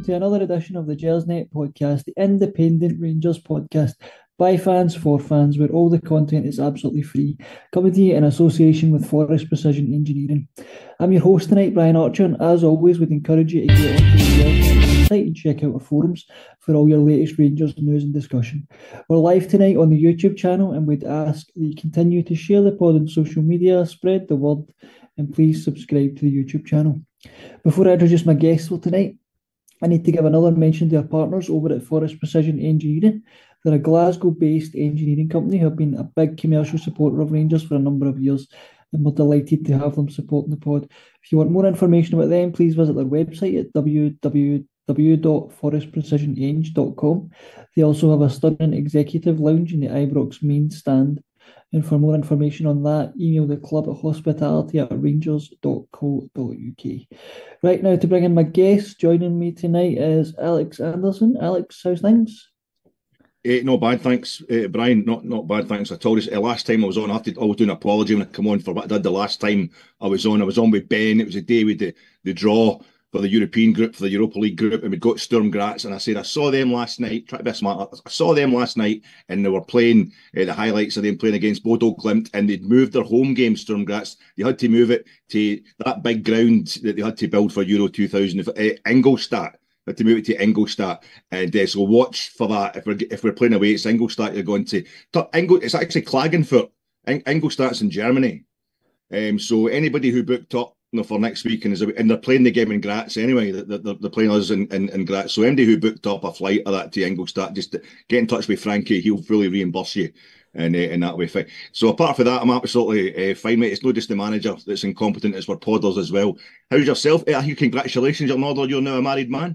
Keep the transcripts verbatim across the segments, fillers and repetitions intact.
to another edition of the Gersnet podcast, the independent Rangers podcast by fans for fans, where all the content is absolutely free, coming to you in association with Forest Precision Engineering. I'm your host tonight, Brian Archer, and as always, would encourage you to get onto the Gersnet website and check out our forums for all your latest Rangers news and discussion. We're live tonight on the YouTube channel, and we'd ask that you continue to share the pod on social media, spread the word, and please subscribe to the YouTube channel. Before I introduce my guests for tonight, I need to give another mention to our partners over at Forest Precision Engineering. They're a Glasgow-based engineering company who have been a big commercial supporter of Rangers for a number of years, and we're delighted to have them supporting the pod. If you want more information about them, please visit their website at w w w dot forest precision eng dot com. They also have a stunning executive lounge in the Ibrox main stand. And for more information on that, email the club at hospitality at rangers dot co dot uk. Right now, to bring in my guest, joining me tonight is Alex Anderson. Alex, how's things? Uh, not bad, thanks, uh, Brian. Not not bad, thanks at all. Just, uh, last time I was on, I have to always do an apology when I come on for what I did the last time I was on. I was on with Ben. It was a day with the, the draw for the European group, for the Europa League group, and we got Sturm Graz. And I said, I saw them last night. Try to be smart. I saw them last night, and they were playing uh, the highlights of them playing against Bodo Glimt, and they'd moved their home game, Sturm Graz. They had to move it to that big ground that they had to build for Euro two thousand, uh, Ingolstadt. Had to move it to Ingolstadt, and uh, so watch for that. If we're if we're playing away, it's Ingolstadt. You're going to Ingol. It's actually Klagenfurt. Ingolstadt's in Germany. Um, so anybody who booked up, you know, for next week and is and they're playing the game in Graz anyway. They're, they're, they're playing us in, in, in Graz. So anybody who booked up a flight of that to Ingolstadt, just get in touch with Frankie. He'll fully reimburse you. And uh, in that way, fine. So apart from that, I'm absolutely uh, fine, mate. It's not just the manager that's incompetent; it's for podders as well. How's yourself? Uh, congratulations, you're not you're now a married man.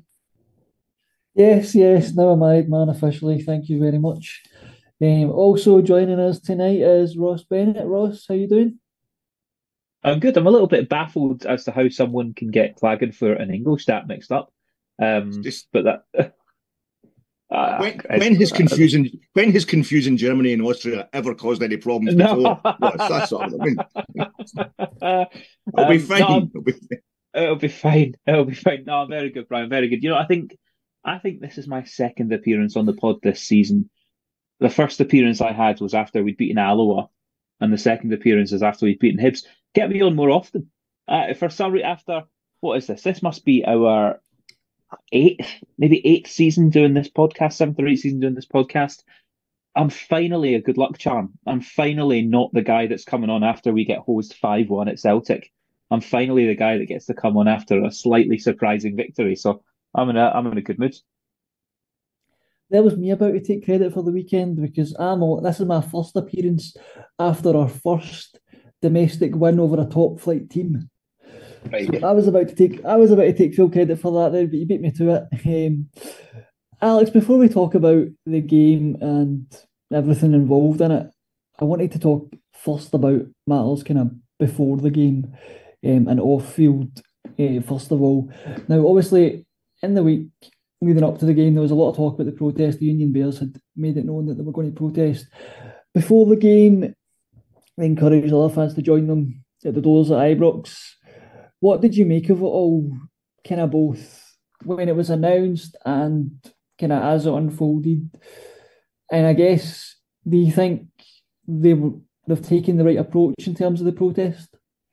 Yes, yes, now a married man officially. Thank you very much. Um, also joining us tonight is Ross Bennett. Ross, how you doing? I'm good. I'm a little bit baffled as to how someone can get Klagenfurt and Ingolstadt mixed up. Um, Just, but that uh, when, when has confusing when has confusing Germany and Austria ever caused any problems no. before? Well, that's sort of, I mean, it'll be fine. Um, no, it'll, be, it'll be fine. It'll be fine. No, very good, Brian. Very good. You know, I think I think this is my second appearance on the pod this season. The first appearance I had was after we'd beaten Alloa, and the second appearance is after we'd beaten Hibs. Get me on more often. Uh, for some reason, after what is this? This must be our eighth, maybe eighth season doing this podcast, seventh or eighth season doing this podcast. I'm finally a good luck charm. I'm finally not the guy that's coming on after we get hosed five one at Celtic. I'm finally the guy that gets to come on after a slightly surprising victory. So I'm in a I'm in a good mood. That was me about to take credit for the weekend because I'm all, this is my first appearance after our first domestic win over a top flight team. Right. So I was about to take I was about to take full credit for that there, but you beat me to it. Um, Alex, before we talk about the game and everything involved in it, I wanted to talk first about matters kind of before the game um, and off field. Uh, first of all, now obviously in the week leading up to the game, there was a lot of talk about the protest. The Union Bears had made it known that they were going to protest before the game. They encouraged other fans to join them at the doors at Ibrox. What did you make of it all, kind of both when it was announced and kind of as it unfolded? And I guess, do you think they were, they've taken the right approach in terms of the protest?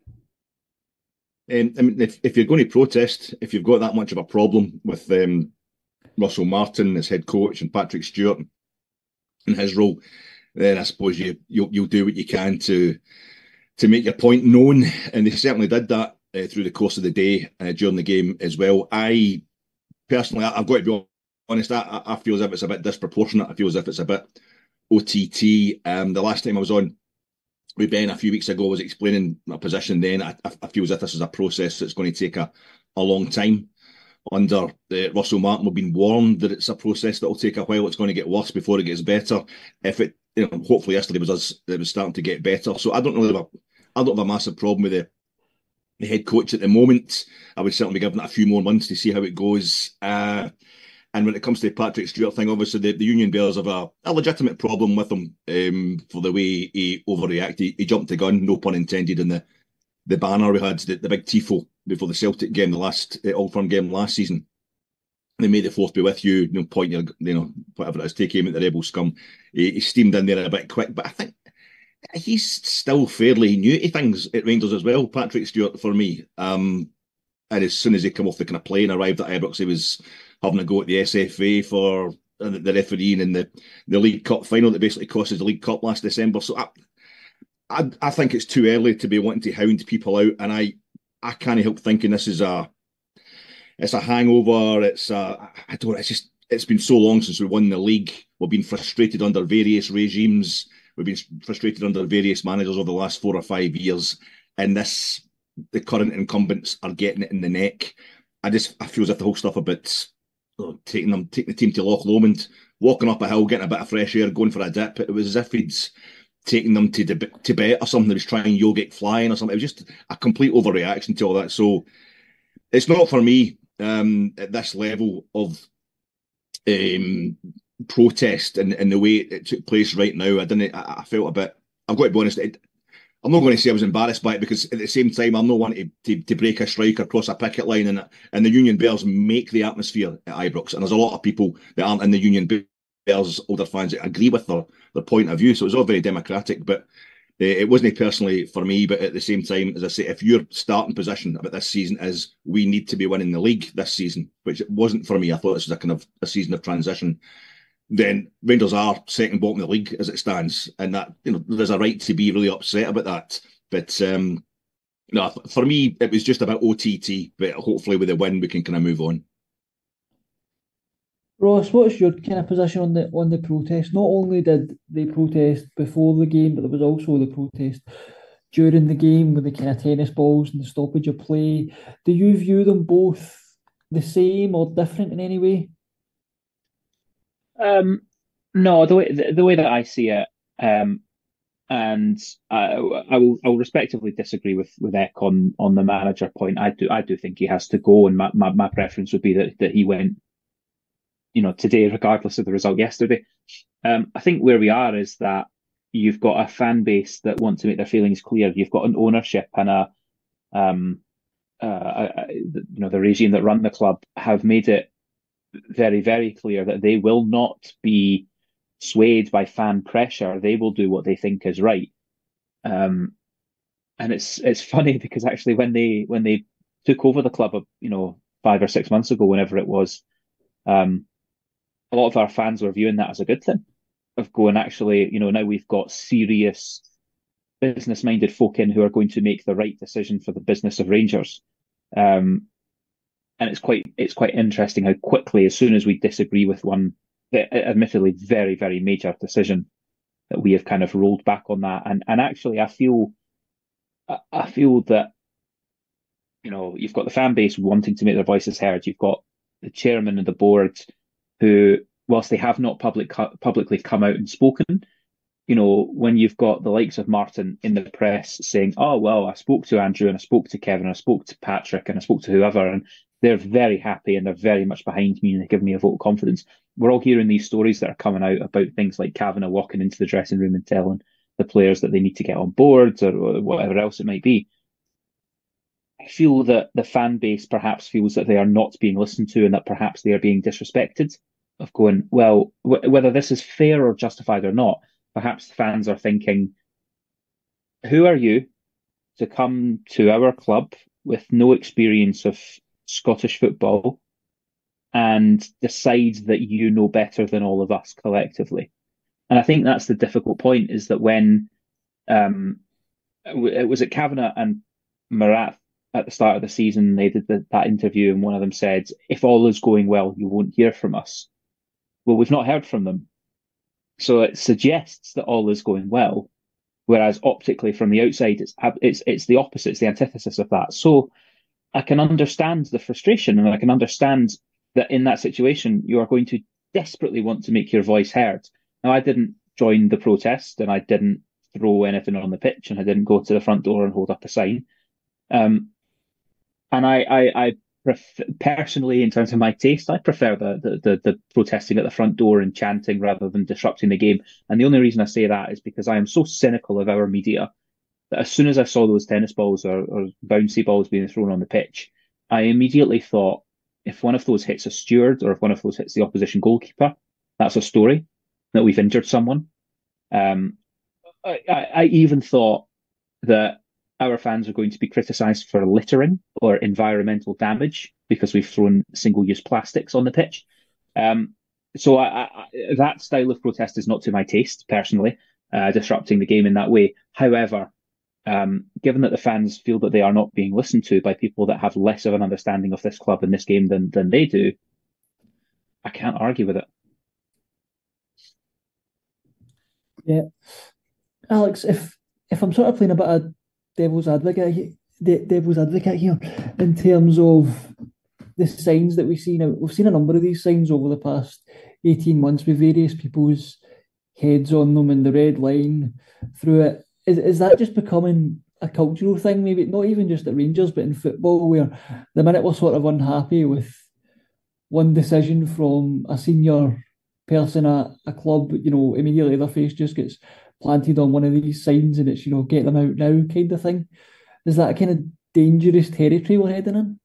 Um, I mean, if, if you're going to protest, if you've got that much of a problem with um, Russell Martin as head coach and Patrick Stewart in his role, then I suppose you you'll, you'll do what you can to to make your point known, and they certainly did that uh, through the course of the day uh, during the game as well. I personally, I, I've got to be honest, I, I feel as if it's a bit disproportionate. I feel as if it's a bit O T T. Um, the last time I was on with Ben a few weeks ago, I was explaining my position then. I, I feel as if this is a process that's going to take a, a long time. Under uh, Russell Martin, we've been warned that it's a process that will take a while. It's going to get worse before it gets better. If it, you know, hopefully yesterday was us, it was starting to get better. So I don't really have a, I don't have a massive problem with the, the head coach at the moment. I would certainly be giving it a few more months to see how it goes. Uh, and when it comes to the Patrick Stewart thing, obviously the, the Union Bears have a, a legitimate problem with him um, for the way he overreacted. He, he jumped the gun, no pun intended, in the the banner we had, the, the big tifo before the Celtic game, the last uh, Old Firm game last season. they made the fourth be with you, you know, point your, you know, whatever it is, take aim at the rebel scum. He, he steamed in there a bit quick, but I think he's still fairly new to things at Rangers as well, Patrick Stewart, for me. Um, and as soon as he came off the kind of plane, arrived at Ibrox, he was having a go at the S F A for the refereeing in the, the League Cup final that basically cost us the League Cup last December. So I, I, I think it's too early to be wanting to hound people out, and I, I can't help thinking this is a, it's a hangover. It's a, I don't. It's just, it's been so long since we won the league. We've been frustrated under various regimes. We've been frustrated under various managers over the last four or five years, and this, the current incumbents are getting it in the neck. I just, I feel as if the whole stuff about oh, taking them, taking the team to Loch Lomond, walking up a hill, getting a bit of fresh air, going for a dip. It was as if he'd taken them to Tibet or something. He was trying yogic flying or something. It was just a complete overreaction to all that. So it's not for me. Um, at this level of um, protest and, and the way it took place right now, I didn't. I, I felt a bit. I've got to be honest. It, I'm not going to say I was embarrassed by it, because at the same time, I'm not wanting to, to, to break a strike or cross a picket line, and and the Union Bears make the atmosphere at Ibrox, and there's a lot of people that aren't in the Union Bears, older fans, that agree with their their point of view. So it was all very democratic, but. It wasn't personally for me, but at the same time, as I say, if your starting position about this season is we need to be winning the league this season, which it wasn't for me, I thought this was a kind of a season of transition, then Rangers are second bottom of the league as it stands, and that, you know, there's a right to be really upset about that. But um, no, for me, it was just about O T T, but hopefully with a win, we can kind of move on. Ross, what's your kind of position on the on the protest? Not only did they protest before the game, but there was also the protest during the game with the kind of tennis balls and the stoppage of play. Do you view them both the same or different in any way? Um, no, the way the, the way that I see it, um, and I, I will I will respectively disagree with with Eck on on the manager point. I do I do think he has to go, and my my, my preference would be that that he went, you know, today, regardless of the result yesterday. Um, I think where we are is that you've got a fan base that want to make their feelings clear. You've got an ownership and a, um, uh, a, a, you know, the regime that run the club have made it very, very clear that they will not be swayed by fan pressure. They will do what they think is right. Um, and it's it's funny because actually when they when they took over the club, you know, five or six months ago, whenever it was, um, a lot of our fans were viewing that as a good thing, of going, actually, you know, now we've got serious business-minded folk in who are going to make the right decision for the business of Rangers. Um, and it's quite it's quite interesting how quickly, as soon as we disagree with one, admittedly very, very major decision, that we have kind of rolled back on that. And and actually, I feel I feel that, you know, you've got the fan base wanting to make their voices heard. You've got the chairman and the board who, whilst they have not public publicly come out and spoken, you know, when you've got the likes of Martin in the press saying, oh, well, I spoke to Andrew and I spoke to Kevin, and I spoke to Patrick and I spoke to whoever, and they're very happy and they're very much behind me and they give me a vote of confidence. We're all hearing these stories that are coming out about things like Kavanagh walking into the dressing room and telling the players that they need to get on board, or, or whatever else it might be. I feel that the fan base perhaps feels that they are not being listened to, and that perhaps they are being disrespected, of going, well, w- whether this is fair or justified or not, perhaps fans are thinking, who are you to come to our club with no experience of Scottish football and decide that you know better than all of us collectively? And I think that's the difficult point, is that when um, it was at Kavanagh and Marat at the start of the season, they did the, that interview, and one of them said, if all is going well, you won't hear from us. Well, we've not heard from them. So it suggests that all is going well, whereas optically from the outside, it's it's it's the opposite, it's the antithesis of that. So I can understand the frustration, and I can understand that in that situation, you are going to desperately want to make your voice heard. Now, I didn't join the protest, and I didn't throw anything on the pitch, and I didn't go to the front door and hold up a sign. Um, and I, I, I pref- personally, in terms of my taste, I prefer the, the, the, the protesting at the front door and chanting rather than disrupting the game. And the only reason I say that is because I am so cynical of our media that as soon as I saw those tennis balls or, or bouncy balls being thrown on the pitch, I immediately thought, if one of those hits a steward or if one of those hits the opposition goalkeeper, that's a story that we've injured someone. Um, I, I, I even thought that our fans are going to be criticised for littering or environmental damage because we've thrown single-use plastics on the pitch. Um, so I, I, that style of protest is not to my taste, personally, uh, disrupting the game in that way. However, um, given that the fans feel that they are not being listened to by people that have less of an understanding of this club and this game than, than they do, I can't argue with it. Yeah. Alex, if if I'm sort of playing a bit of devil's advocate, devil's advocate here, in terms of the signs that we've seen, we've seen a number of these signs over the past eighteen months with various people's heads on them and the red line through it. Is, is that just becoming a cultural thing, maybe not even just at Rangers, but in football, where the minute we're sort of unhappy with one decision from a senior person at a club, you know, immediately their face just gets planted on one of these signs and it's, you know, get them out now kind of thing? Is that a kind of dangerous territory we're heading in?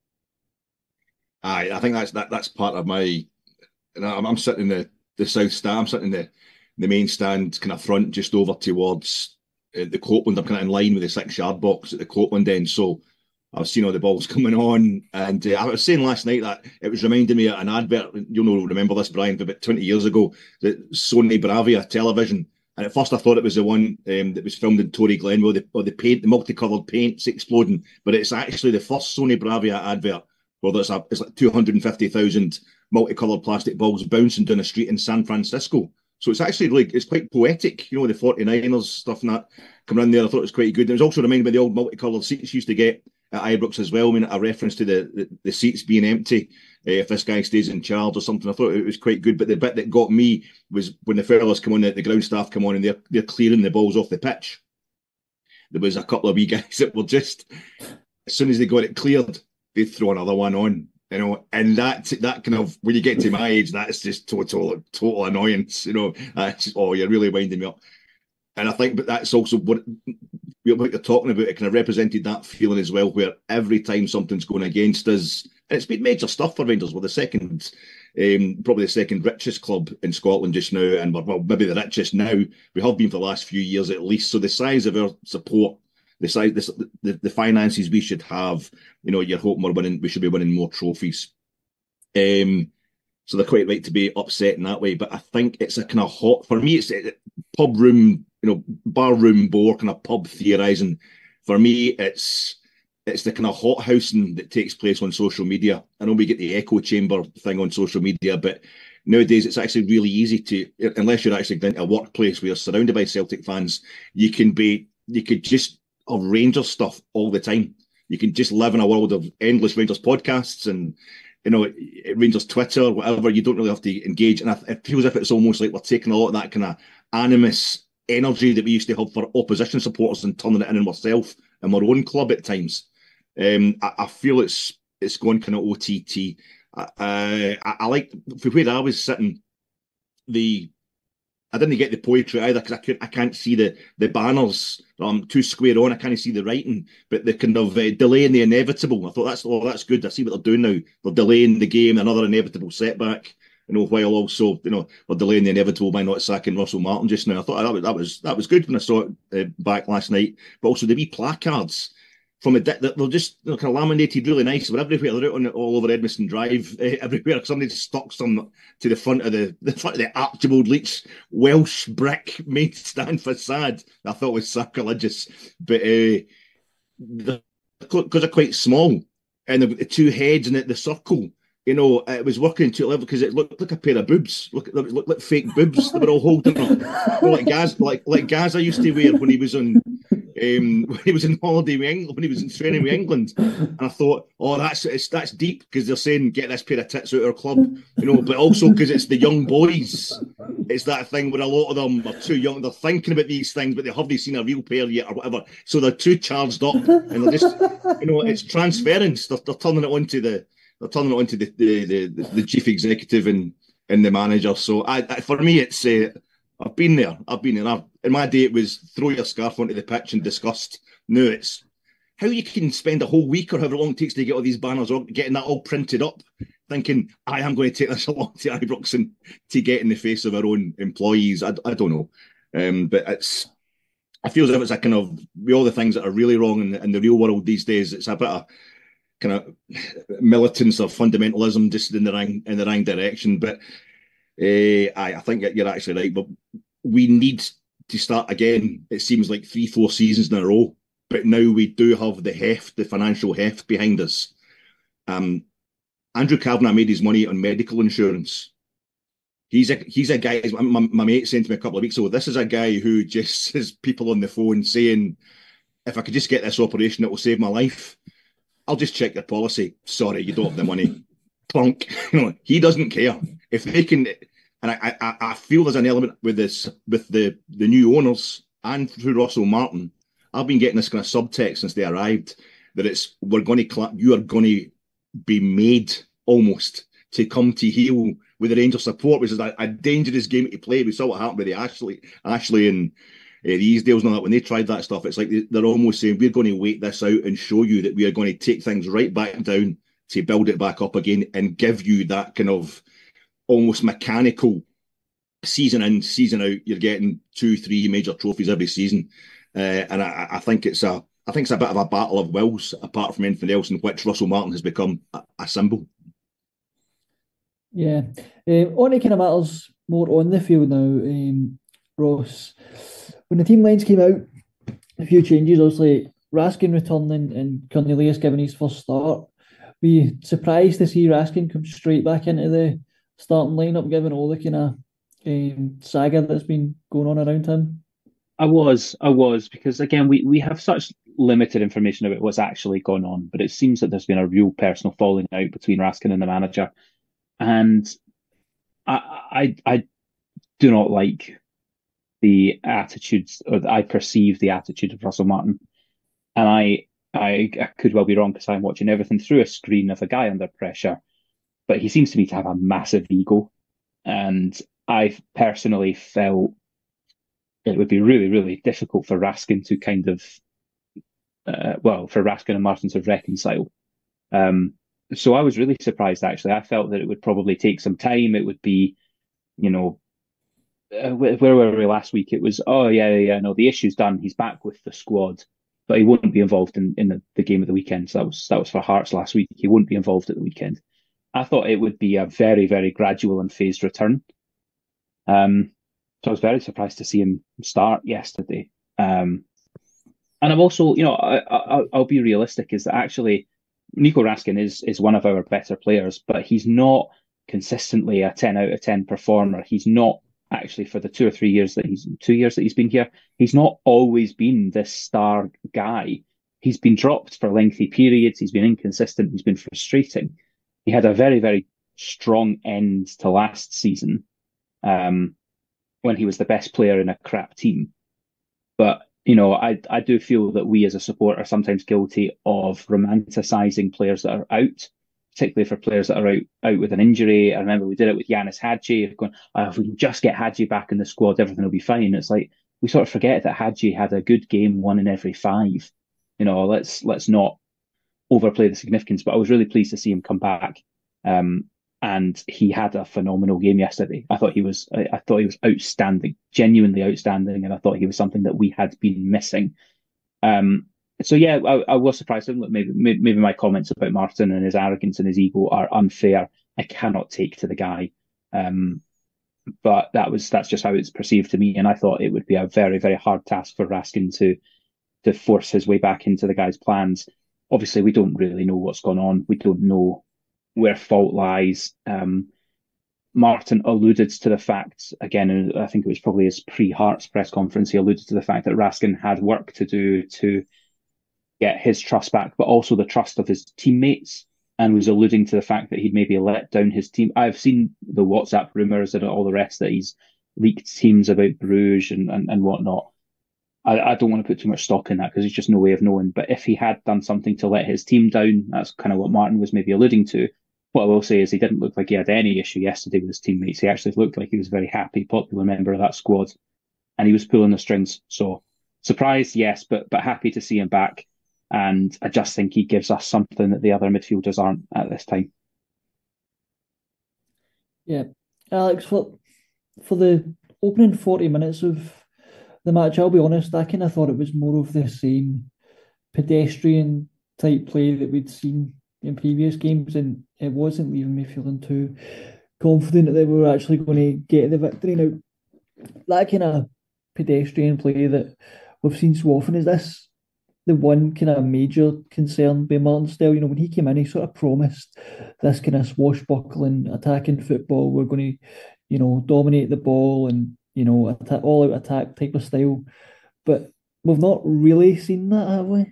Aye, I think that's that that's part of my. You know, I'm, I'm sitting in the, the south stand. I'm sitting in the the main stand, kind of front, just over towards uh, the Copeland. I'm kind of in line with the six yard box at the Copeland end. So I've seen all the balls coming on, and uh, I was saying last night that it was reminding me of an advert. You'll know, remember this, Brian, about twenty years ago, the Sony Bravia television. And at first I thought it was the one um, that was filmed in Torry Glenville, the, or the paint, the multicoloured paints exploding. But it's actually the first Sony Bravia advert where there's a, it's like two hundred fifty thousand multicoloured plastic balls bouncing down a street in San Francisco. So it's actually really, it's quite poetic, you know, the forty-niners stuff and that coming in there. I thought it was quite good. And it was also reminded me of the old multicoloured seats used to get at Ibrox as well. I mean, a reference to the, the, the seats being empty uh, if this guy stays in charge or something. I thought it was quite good. But the bit that got me was when the fellas come on, the, the ground staff come on and they're, they're clearing the balls off the pitch. There was a couple of wee guys that were just, as soon as they got it cleared, they'd throw another one on. You know, and that that kind of, when you get to my age, that's just total total annoyance. You know, that's just, oh, you're really winding me up. And I think, but that's also what, what you're talking about. It kind of represented that feeling as well, where every time something's going against us, and it's been major stuff for Rangers. We're the second, um, probably the second richest club in Scotland just now, and we're, well, maybe the richest now. We have been for the last few years at least. So the size of our support, the size, the, the, the finances we should have, you know, you're hoping we're winning, we should be winning more trophies. Um, so they're quite right to be upset in that way. But I think it's a kind of hot, for me, it's a pub room, you know, bar room bore, kind of pub theorising. For me, it's it's the kind of hot housing that takes place on social media. I know we get the echo chamber thing on social media, but nowadays it's actually really easy to, unless you're actually in a workplace where you're surrounded by Celtic fans, you can be, you could just have Rangers stuff all the time. You can just live in a world of endless Rangers podcasts and, you know, Rangers Twitter, whatever. You don't really have to engage. And it feels as if it's almost like we're taking a lot of that kind of animus energy that we used to have for opposition supporters and turning it in on ourselves and our own club at times. Um, I, I feel it's it's gone kind of O T T. Uh, I, I like, for where I was sitting, the I didn't get the poetry either because I could I can't see the the banners. I'm too square on. I can't see the writing, but the kind of uh, delaying the inevitable. I thought that's oh that's good. I see what they're doing now. They're delaying the game, another inevitable setback. You know, while also you know they're delaying the inevitable by not sacking Russell Martin just now. I thought that was that was that was good when I saw it uh, back last night. But also the wee placards from a they're just you know, kind of laminated really nice. They're everywhere. They're out on all over Edmiston Drive, uh, everywhere. Somebody stuck some to the front of the the front of the Archibald Leitch Welsh brick main stand facade. I thought was sacrilegious, but uh, because they're quite small and the, the two heads and the, the circle. You know, it was working to level because it looked like a pair of boobs. Look, it looked like fake boobs. They were all holding up, you know, like Gaz, like like Gaza used to wear when he was on, um, when he was in holiday with England, when he was in training with England. And I thought, oh, that's it's, that's deep because they're saying get this pair of tits out of our club, you know. But also because it's the young boys, it's that thing where a lot of them are too young. They're thinking about these things, but they haven't seen a real pair yet or whatever. So they're too charged up, and they're just, you know, it's transference. They're, they're turning it onto the. They're turning it onto the the, the, the chief executive and, and the manager. So I, I for me, it's uh, I've been there. I've been there. I've, in my day, it was throw your scarf onto the pitch and disgust. Now it's how you can spend a whole week or however long it takes to get all these banners or getting that all printed up thinking, I am going to take this along to Ibrox and to get in the face of our own employees. I, I don't know. Um, but it's, I feel as if it's a kind of, with all the things that are really wrong in the, in the real world these days, it's a bit of kind of militance or fundamentalism just in the wrong, in the wrong direction. But uh, I, I think you're actually right. But we need to start again. It seems like three, four seasons in a row. But now we do have the heft, the financial heft behind us. Um, Andrew Kavanagh made his money on medical insurance. He's a he's a guy. My, my mate sent me a couple of weeks ago. This is a guy who just has people on the phone saying, "If I could just get this operation, it will save my life." I'll just check your policy. Sorry, you don't have the money. Plunk. You know, he doesn't care if they can. And I, I, I feel there's an element with this, with the the new owners and through Russell Martin. I've been getting this kind of subtext since they arrived that it's we're going to cla- you are going to be made almost to come to heel with the Rangers support, which is a, a dangerous game to play. We saw what happened with the Ashley, Ashley and uh, the Easdales and all that. When they tried that stuff, it's like they, they're almost saying, we're going to wait this out and show you that we are going to take things right back down to build it back up again and give you that kind of almost mechanical season in, season out. You're getting two, three major trophies every season. Uh, and I, I think it's a I think it's a bit of a battle of wills, apart from anything else, in which Russell Martin has become a, a symbol. Yeah. Um, on to kind of matters more on the field now, um, Ross. When the team lines came out, a few changes, obviously, Raskin returning and Cornelius giving his first start. Were you surprised to see Raskin come straight back into the starting lineup, given all the kind of um, saga that's been going on around him? I was, I was, because again, we, we have such limited information about what's actually gone on, but it seems that there's been a real personal falling out between Raskin and the manager. And I, I, I do not like the attitudes, or I perceive the attitude of Russell Martin. And I, I, I could well be wrong because I'm watching everything through a screen of a guy under pressure, but he seems to me to have a massive ego. And I've personally felt it would be really, really difficult for Raskin to kind of, uh, well, for Raskin and Martin to reconcile. Um, so I was really surprised, actually. I felt that it would probably take some time. It would be, you know, uh, where were we last week? It was, oh, yeah, yeah, yeah, no, the issue's done. He's back with the squad, but he wouldn't be involved in, in the, the game of the weekend. So that was, that was for Hearts last week. He wouldn't be involved at the weekend. I thought it would be a very, very gradual and phased return. Um, So I was very surprised to see him start yesterday. Um, and I'm also, you know, I, I, I'll be realistic, is that actually Nico Raskin is is one of our better players, but he's not consistently a ten out of ten performer. He's not actually, for the two or three years that he's, two years that he's been here, he's not always been this star guy. He's been dropped for lengthy periods. He's been inconsistent. He's been frustrating. He had a very, very strong end to last season. Um, when he was the best player in a crap team. But, you know, I I do feel that we as a support are sometimes guilty of romanticising players that are out, particularly for players that are out, out with an injury. I remember we did it with Yanis Hadji, going, oh, if we can just get Hadji back in the squad, everything will be fine. It's like, we sort of forget that Hadji had a good game, one in every five. You know, let's let's not overplay the significance, but I was really pleased to see him come back. Um, And he had a phenomenal game yesterday. I thought he was, I, I thought he was outstanding, genuinely outstanding, and I thought he was something that we had been missing. Um, so yeah, I, I was surprised. Maybe, maybe my comments about Martin and his arrogance and his ego are unfair. I cannot take to the guy, um, but that was that's just how it's perceived to me. And I thought it would be a very, very hard task for Raskin to to force his way back into the guy's plans. Obviously, we don't really know what's gone on. We don't know where fault lies. Um, Martin alluded to the fact, again, I think it was probably his pre-Hearts press conference, he alluded to the fact that Raskin had work to do to get his trust back, but also the trust of his teammates, and was alluding to the fact that he'd maybe let down his team. I've seen the WhatsApp rumours and all the rest that he's leaked teams about Bruges and, and, and whatnot. I, I don't want to put too much stock in that because there's just no way of knowing. But if he had done something to let his team down, that's kind of what Martin was maybe alluding to. What I will say is he didn't look like he had any issue yesterday with his teammates. He actually looked like he was a very happy, popular member of that squad, and he was pulling the strings. So surprised, yes, but but happy to see him back. And I just think he gives us something that the other midfielders aren't at this time. Yeah, Alex, for for the opening forty minutes of the match, I'll be honest, I kind of thought it was more of the same pedestrian type play that we'd seen in previous games, and it wasn't leaving me feeling too confident that we were actually going to get the victory. Now, that kind of pedestrian play that we've seen so often, is this the one kind of major concern by Martinstall? You know, when he came in, he sort of promised this kind of swashbuckling, attacking football. We're going to, you know, dominate the ball and, you know, attack, all out attack type of style. But we've not really seen that, have we?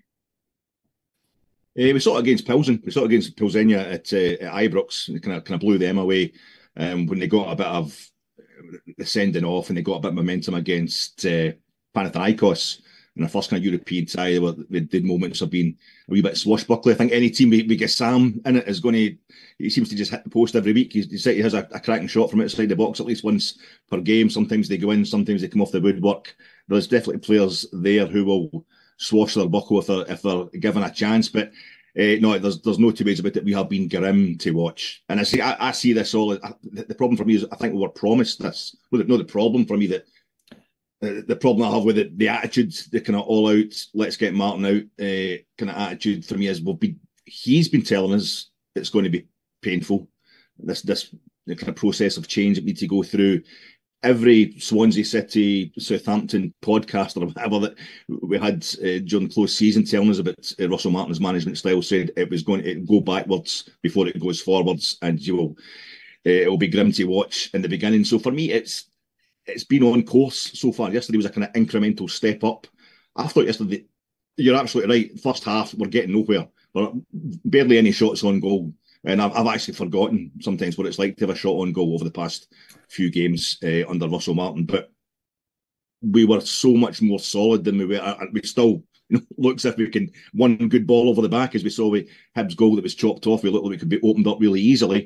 Uh, we saw it against Pilsen. We saw it against Pilsenia at, uh, at Ibrox. It kind of kind of blew them away um, when they got a bit of the sending off and they got a bit of momentum against uh, Panathinaikos in their first kind of European tie. Where they did moments of being a wee bit swashbuckly. I think any team we, we get Sam in it is going to. He seems to just hit the post every week. He's, he has a, a cracking shot from outside the box at least once per game. Sometimes they go in, sometimes they come off the woodwork. There's definitely players there who will swash their buckle if they're, if they're given a chance. But uh, no, there's there's no two ways about it. We have been grim to watch, and I see I, I see this all. I, the problem for me is I think we were promised this. Well, no, the problem for me that uh, the problem I have with it, the attitude, the kind of all out, let's get Martin out uh, kind of attitude for me is will be. He's been telling us it's going to be painful. This this the kind of process of change that we need to go through. Every Swansea City, Southampton podcast or whatever that we had uh, during close season telling us about uh, Russell Martin's management style said it was going to go backwards before it goes forwards, and you will uh, it will be grim to watch in the beginning. So for me, it's it's been on course so far. Yesterday was a kind of incremental step up. I thought yesterday, you're absolutely right. First half, we're getting nowhere. We're barely any shots on goal. And I've, I've actually forgotten sometimes what it's like to have a shot on goal over the past few games uh, under Russell Martin. But we were so much more solid than we were. We still, you know, looks as if we can one good ball over the back, as we saw with Hibs' goal that was chopped off. We looked like we could be opened up really easily.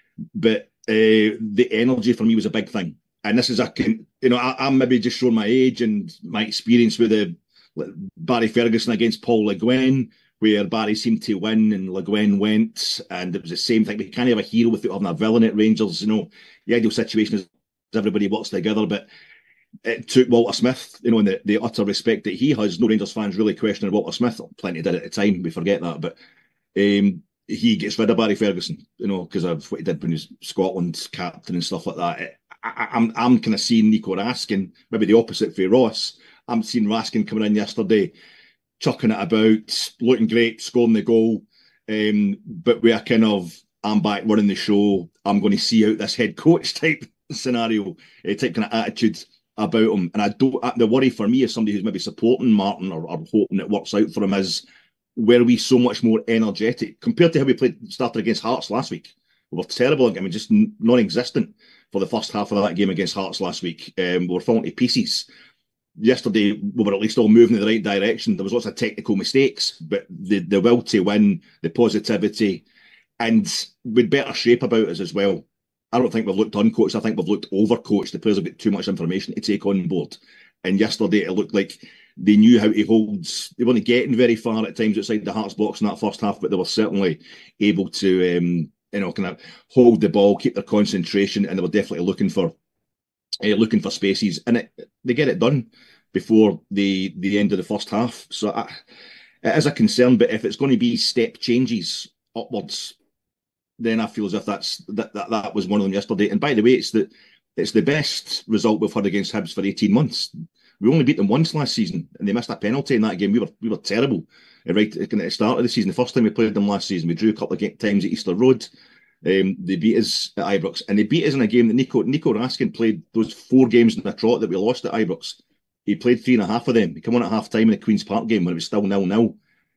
But uh, the energy for me was a big thing. And this is a, you know, I, I'm maybe just showing my age and my experience with the Barry Ferguson against Paul Le Guen, where Barry seemed to win and Le Guen went, and it was the same thing. We can't have a hero without having a villain at Rangers. You know, the ideal situation is everybody works together, but it took Walter Smith, you know, and the, the utter respect that he has. No Rangers fans really questioning Walter Smith. Plenty did at the time, we forget that, but um, he gets rid of Barry Ferguson, you know, because of what he did when he was Scotland's captain and stuff like that. I, I'm I'm kind of seeing Nico Raskin, maybe the opposite for Ross. I'm seeing Raskin coming in yesterday, chucking it about, looking great, scoring the goal. Um, but we are kind of, I'm back running the show. I'm going to see out this head coach type scenario, uh, type kind of attitude about him. And I don't, the worry for me as somebody who's maybe supporting Martin or, or hoping it works out for him is, were we so much more energetic compared to how we played, started against Hearts last week? We were terrible. I mean, just non-existent for the first half of that game against Hearts last week. Um, we were falling to pieces. Yesterday, we were at least all moving in the right direction. There was lots of technical mistakes, but the, the will to win, the positivity, and with better shape about us as well. I don't think we've looked uncoached. I think we've looked overcoached. The players have got too much information to take on board. And yesterday, it looked like they knew how to hold. They weren't getting very far at times outside the Hearts box in that first half, but they were certainly able to, um, you know, kind of hold the ball, keep their concentration, and they were definitely looking for uh, looking for spaces, and it, they get it done before the the end of the first half. So I, it is a concern, but if it's going to be step changes upwards, then I feel as if that's that that, that was one of them yesterday. And by the way, it's the it's the best result we've had against Hibs for eighteen months. We only beat them once last season, and they missed a penalty in that game. We were we were terrible right at the start of the season. The first time we played them last season, we drew a couple of times at Easter Road. Um, they beat us at Ibrox, and they beat us in a game that Nico Nico Raskin played those four games in a trot that we lost at Ibrox. He played three and a half of them. He came on at half time in the Queen's Park game when it was still nil nil.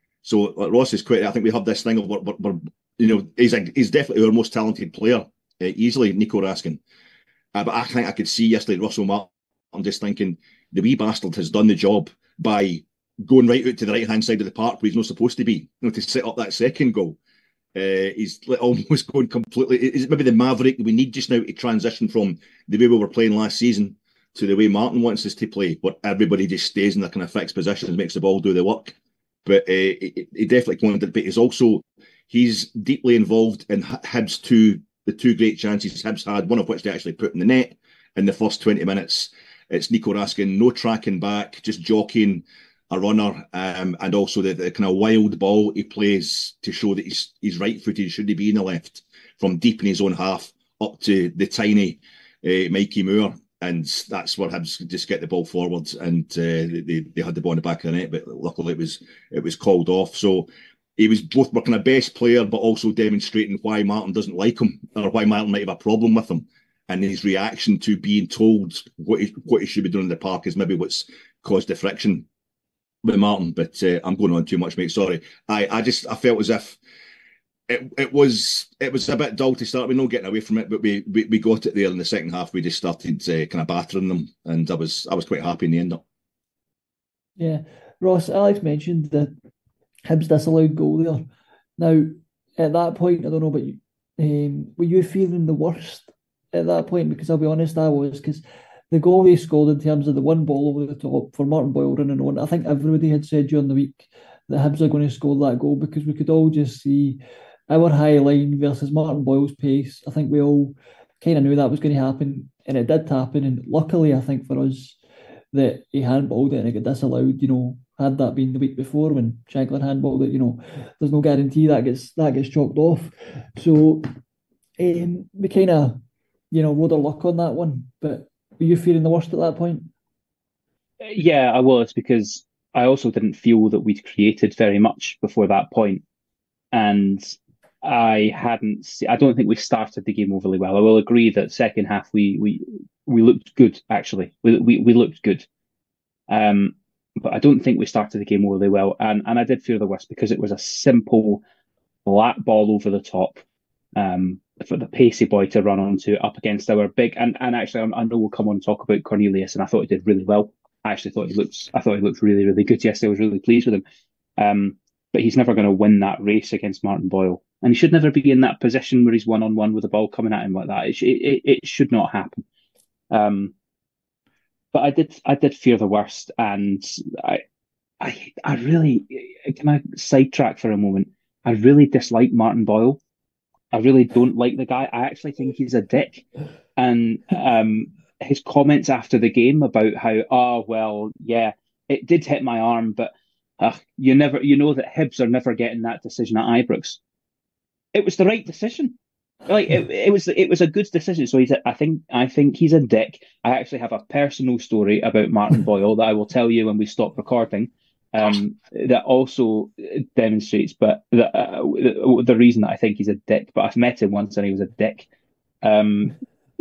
So like, Ross is quite. I think we have this thing of we're, we're, we're you know he's a, he's definitely our most talented player, uh, easily Nico Raskin. Uh, but I think I could see yesterday Russell Martin. I'm just thinking the wee bastard has done the job by going right out to the right hand side of the park where he's not supposed to be, you know, to set up that second goal. Uh, he's almost going completely. Is it maybe the maverick that we need just now to transition from the way we were playing last season to the way Martin wants us to play, where everybody just stays in their kind of fixed positions, makes the ball do the work. But uh, he, he definitely wanted it. But he's also he's deeply involved in Hibs two the two great chances Hibs had, one of which they actually put in the net in the first twenty minutes. It's Nico Raskin, no tracking back, just jockeying a runner, um, and also the, the kind of wild ball he plays to show that he's he's right-footed, should he be in the left, from deep in his own half up to the tiny uh, Mikey Moore. And that's where Hibs just get the ball forward, and uh, they, they had the ball in the back of the net, but luckily it was it was called off. So he was both working a best player, but also demonstrating why Martin doesn't like him, or why Martin might have a problem with him. And his reaction to being told what he, what he should be doing in the park is maybe what's caused the friction with Martin. But uh, I'm going on too much, mate. Sorry. I, I just I felt as if it it was it was a bit dull to start. We're not getting away from it, but we, we, we got it there in the second half. We just started uh, kind of battering them, and I was I was quite happy in the end. Up. Yeah, Ross. Alex mentioned the Hibs disallowed goal there. Now, at that point, I don't know about you. Um, were you feeling the worst at that point? Because I'll be honest, I was, because the goal they scored in terms of the one ball over the top for Martin Boyle running on, I think everybody had said during the week that Hibs are going to score that goal, because we could all just see our high line versus Martin Boyle's pace. I think we all kind of knew that was going to happen, and it did happen. And luckily, I think for us, that he handballed it and it got disallowed. You know, had that been the week before when Shankland handballed it, you know, there's no guarantee that gets that gets chalked off. So um, we kind of, you know, rode our luck on that one. But were you feeling the worst at that point? Yeah, I was, because I also didn't feel that we'd created very much before that point. And I hadn't, I don't think we started the game overly well. I will agree that second half we we we looked good, actually. We we, we looked good. Um, but I don't think we started the game overly well. And, and I did fear the worst, because it was a simple flat ball over the top um, for the pacey boy to run onto up against our big. And, and actually, I know we'll come on and talk about Cornelius, and I thought he did really well. I actually thought he looked, I thought he looked really, really good yesterday. I was really pleased with him. Um, but he's never going to win that race against Martin Boyle. And he should never be in that position where he's one-on-one with the ball coming at him like that. It, sh- it, it should not happen. Um, but I did I did fear the worst. And I, I, I really, can I sidetrack for a moment? I really dislike Martin Boyle. I really don't like the guy. I actually think he's a dick. And um, his comments after the game about how, oh, well, yeah, it did hit my arm, but uh, you never, you know that Hibs are never getting that decision at Ibrox. It was the right decision. Like it, it was, it was a good decision. So he's, a, I think, I think he's a dick. I actually have a personal story about Martin Boyle that I will tell you when we stop recording. Um, that also demonstrates, but the, uh, the the reason that I think he's a dick. But I've met him once and he was a dick. Um,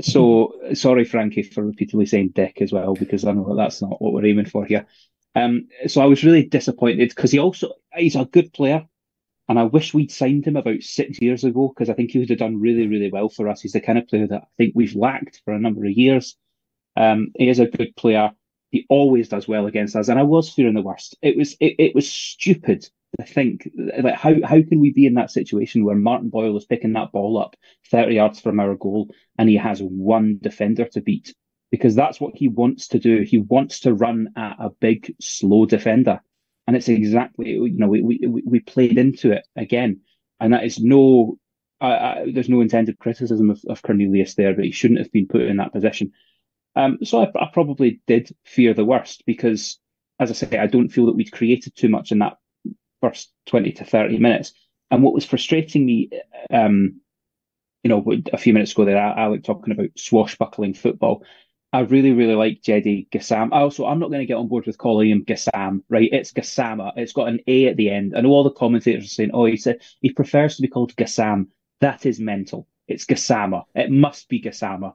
so sorry, Frankie, for repeatedly saying dick as well, because I know that that's not what we're aiming for here. Um, so I was really disappointed, because he also he's a good player. And I wish we'd signed him about six years ago, because I think he would have done really, really well for us. He's the kind of player that I think we've lacked for a number of years. Um, he is a good player. He always does well against us. And I was fearing the worst. It was it, it was stupid to think, like, how, how can we be in that situation where Martin Boyle is picking that ball up thirty yards from our goal and he has one defender to beat? Because that's what he wants to do. He wants to run at a big, slow defender. And it's exactly, you know, we we we played into it again, and that is no, uh, uh, there's no intended criticism of, of Cornelius there, but he shouldn't have been put in that position. Um, so I, I probably did fear the worst, because, as I say, I don't feel that we'd created too much in that first twenty to thirty minutes. And what was frustrating me, um, you know, a few minutes ago there, Alec talking about swashbuckling football. I really, really like Jedi Gassama. Also, I'm not going to get on board with calling him Gassam, right? It's Gassama. It's got an A at the end. I know all the commentators are saying, oh, he said he prefers to be called Gassam. That is mental. It's Gassama. It must be Gassama.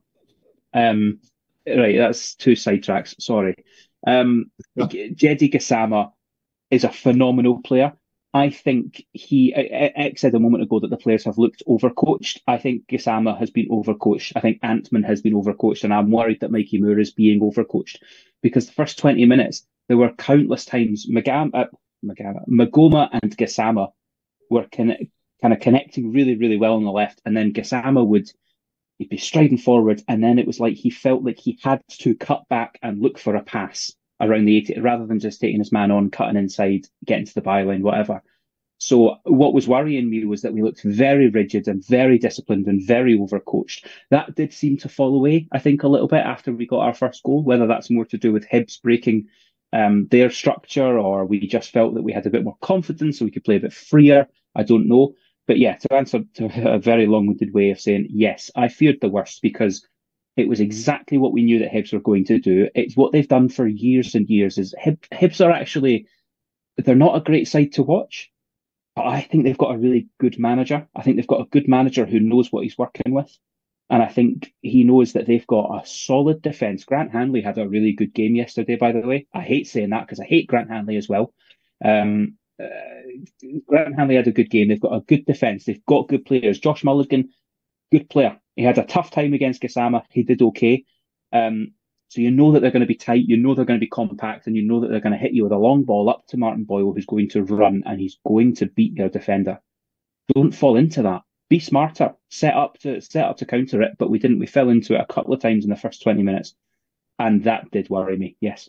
Um, right, that's two sidetracks. Sorry. Um, yeah. Jedi Gassama is a phenomenal player. I think he, X said a moment ago that the players have looked overcoached. I think Gassama has been overcoached. I think Antman has been overcoached, and I'm worried that Mikey Moore is being overcoached, because the first twenty minutes, there were countless times Magam, uh, Magama, Magoma and Gassama were kind of connecting really, really well on the left, and then Gassama would he'd be striding forward, and then it was like he felt like he had to cut back and look for a pass around the eighty, rather than just taking his man on, cutting inside, getting to the byline, whatever. So what was worrying me was that we looked very rigid and very disciplined and very overcoached. That did seem to fall away, I think, a little bit after we got our first goal, whether that's more to do with Hibs breaking um, their structure, or we just felt that we had a bit more confidence so we could play a bit freer. I don't know. But yeah, to answer to a very long-winded way of saying, yes, I feared the worst because it was exactly what we knew that Hibs were going to do. It's what they've done for years and years. Is Hib, Hibs are actually, they're not a great side to watch. I think they've got a really good manager. I think they've got a good manager who knows what he's working with. And I think he knows that they've got a solid defence. Grant Hanley had a really good game yesterday, by the way. I hate saying that because I hate Grant Hanley as well. Um, uh, Grant Hanley had a good game. They've got a good defence. They've got good players. Josh Mulligan, good player. He had a tough time against Gassama. He did okay. Um, So you know that they're going to be tight, you know they're going to be compact, and you know that they're going to hit you with a long ball up to Martin Boyle, who's going to run and he's going to beat your defender. Don't fall into that. Be smarter. Set up to set up to counter it, but we didn't. We fell into it a couple of times in the first twenty minutes, and that did worry me. Yes.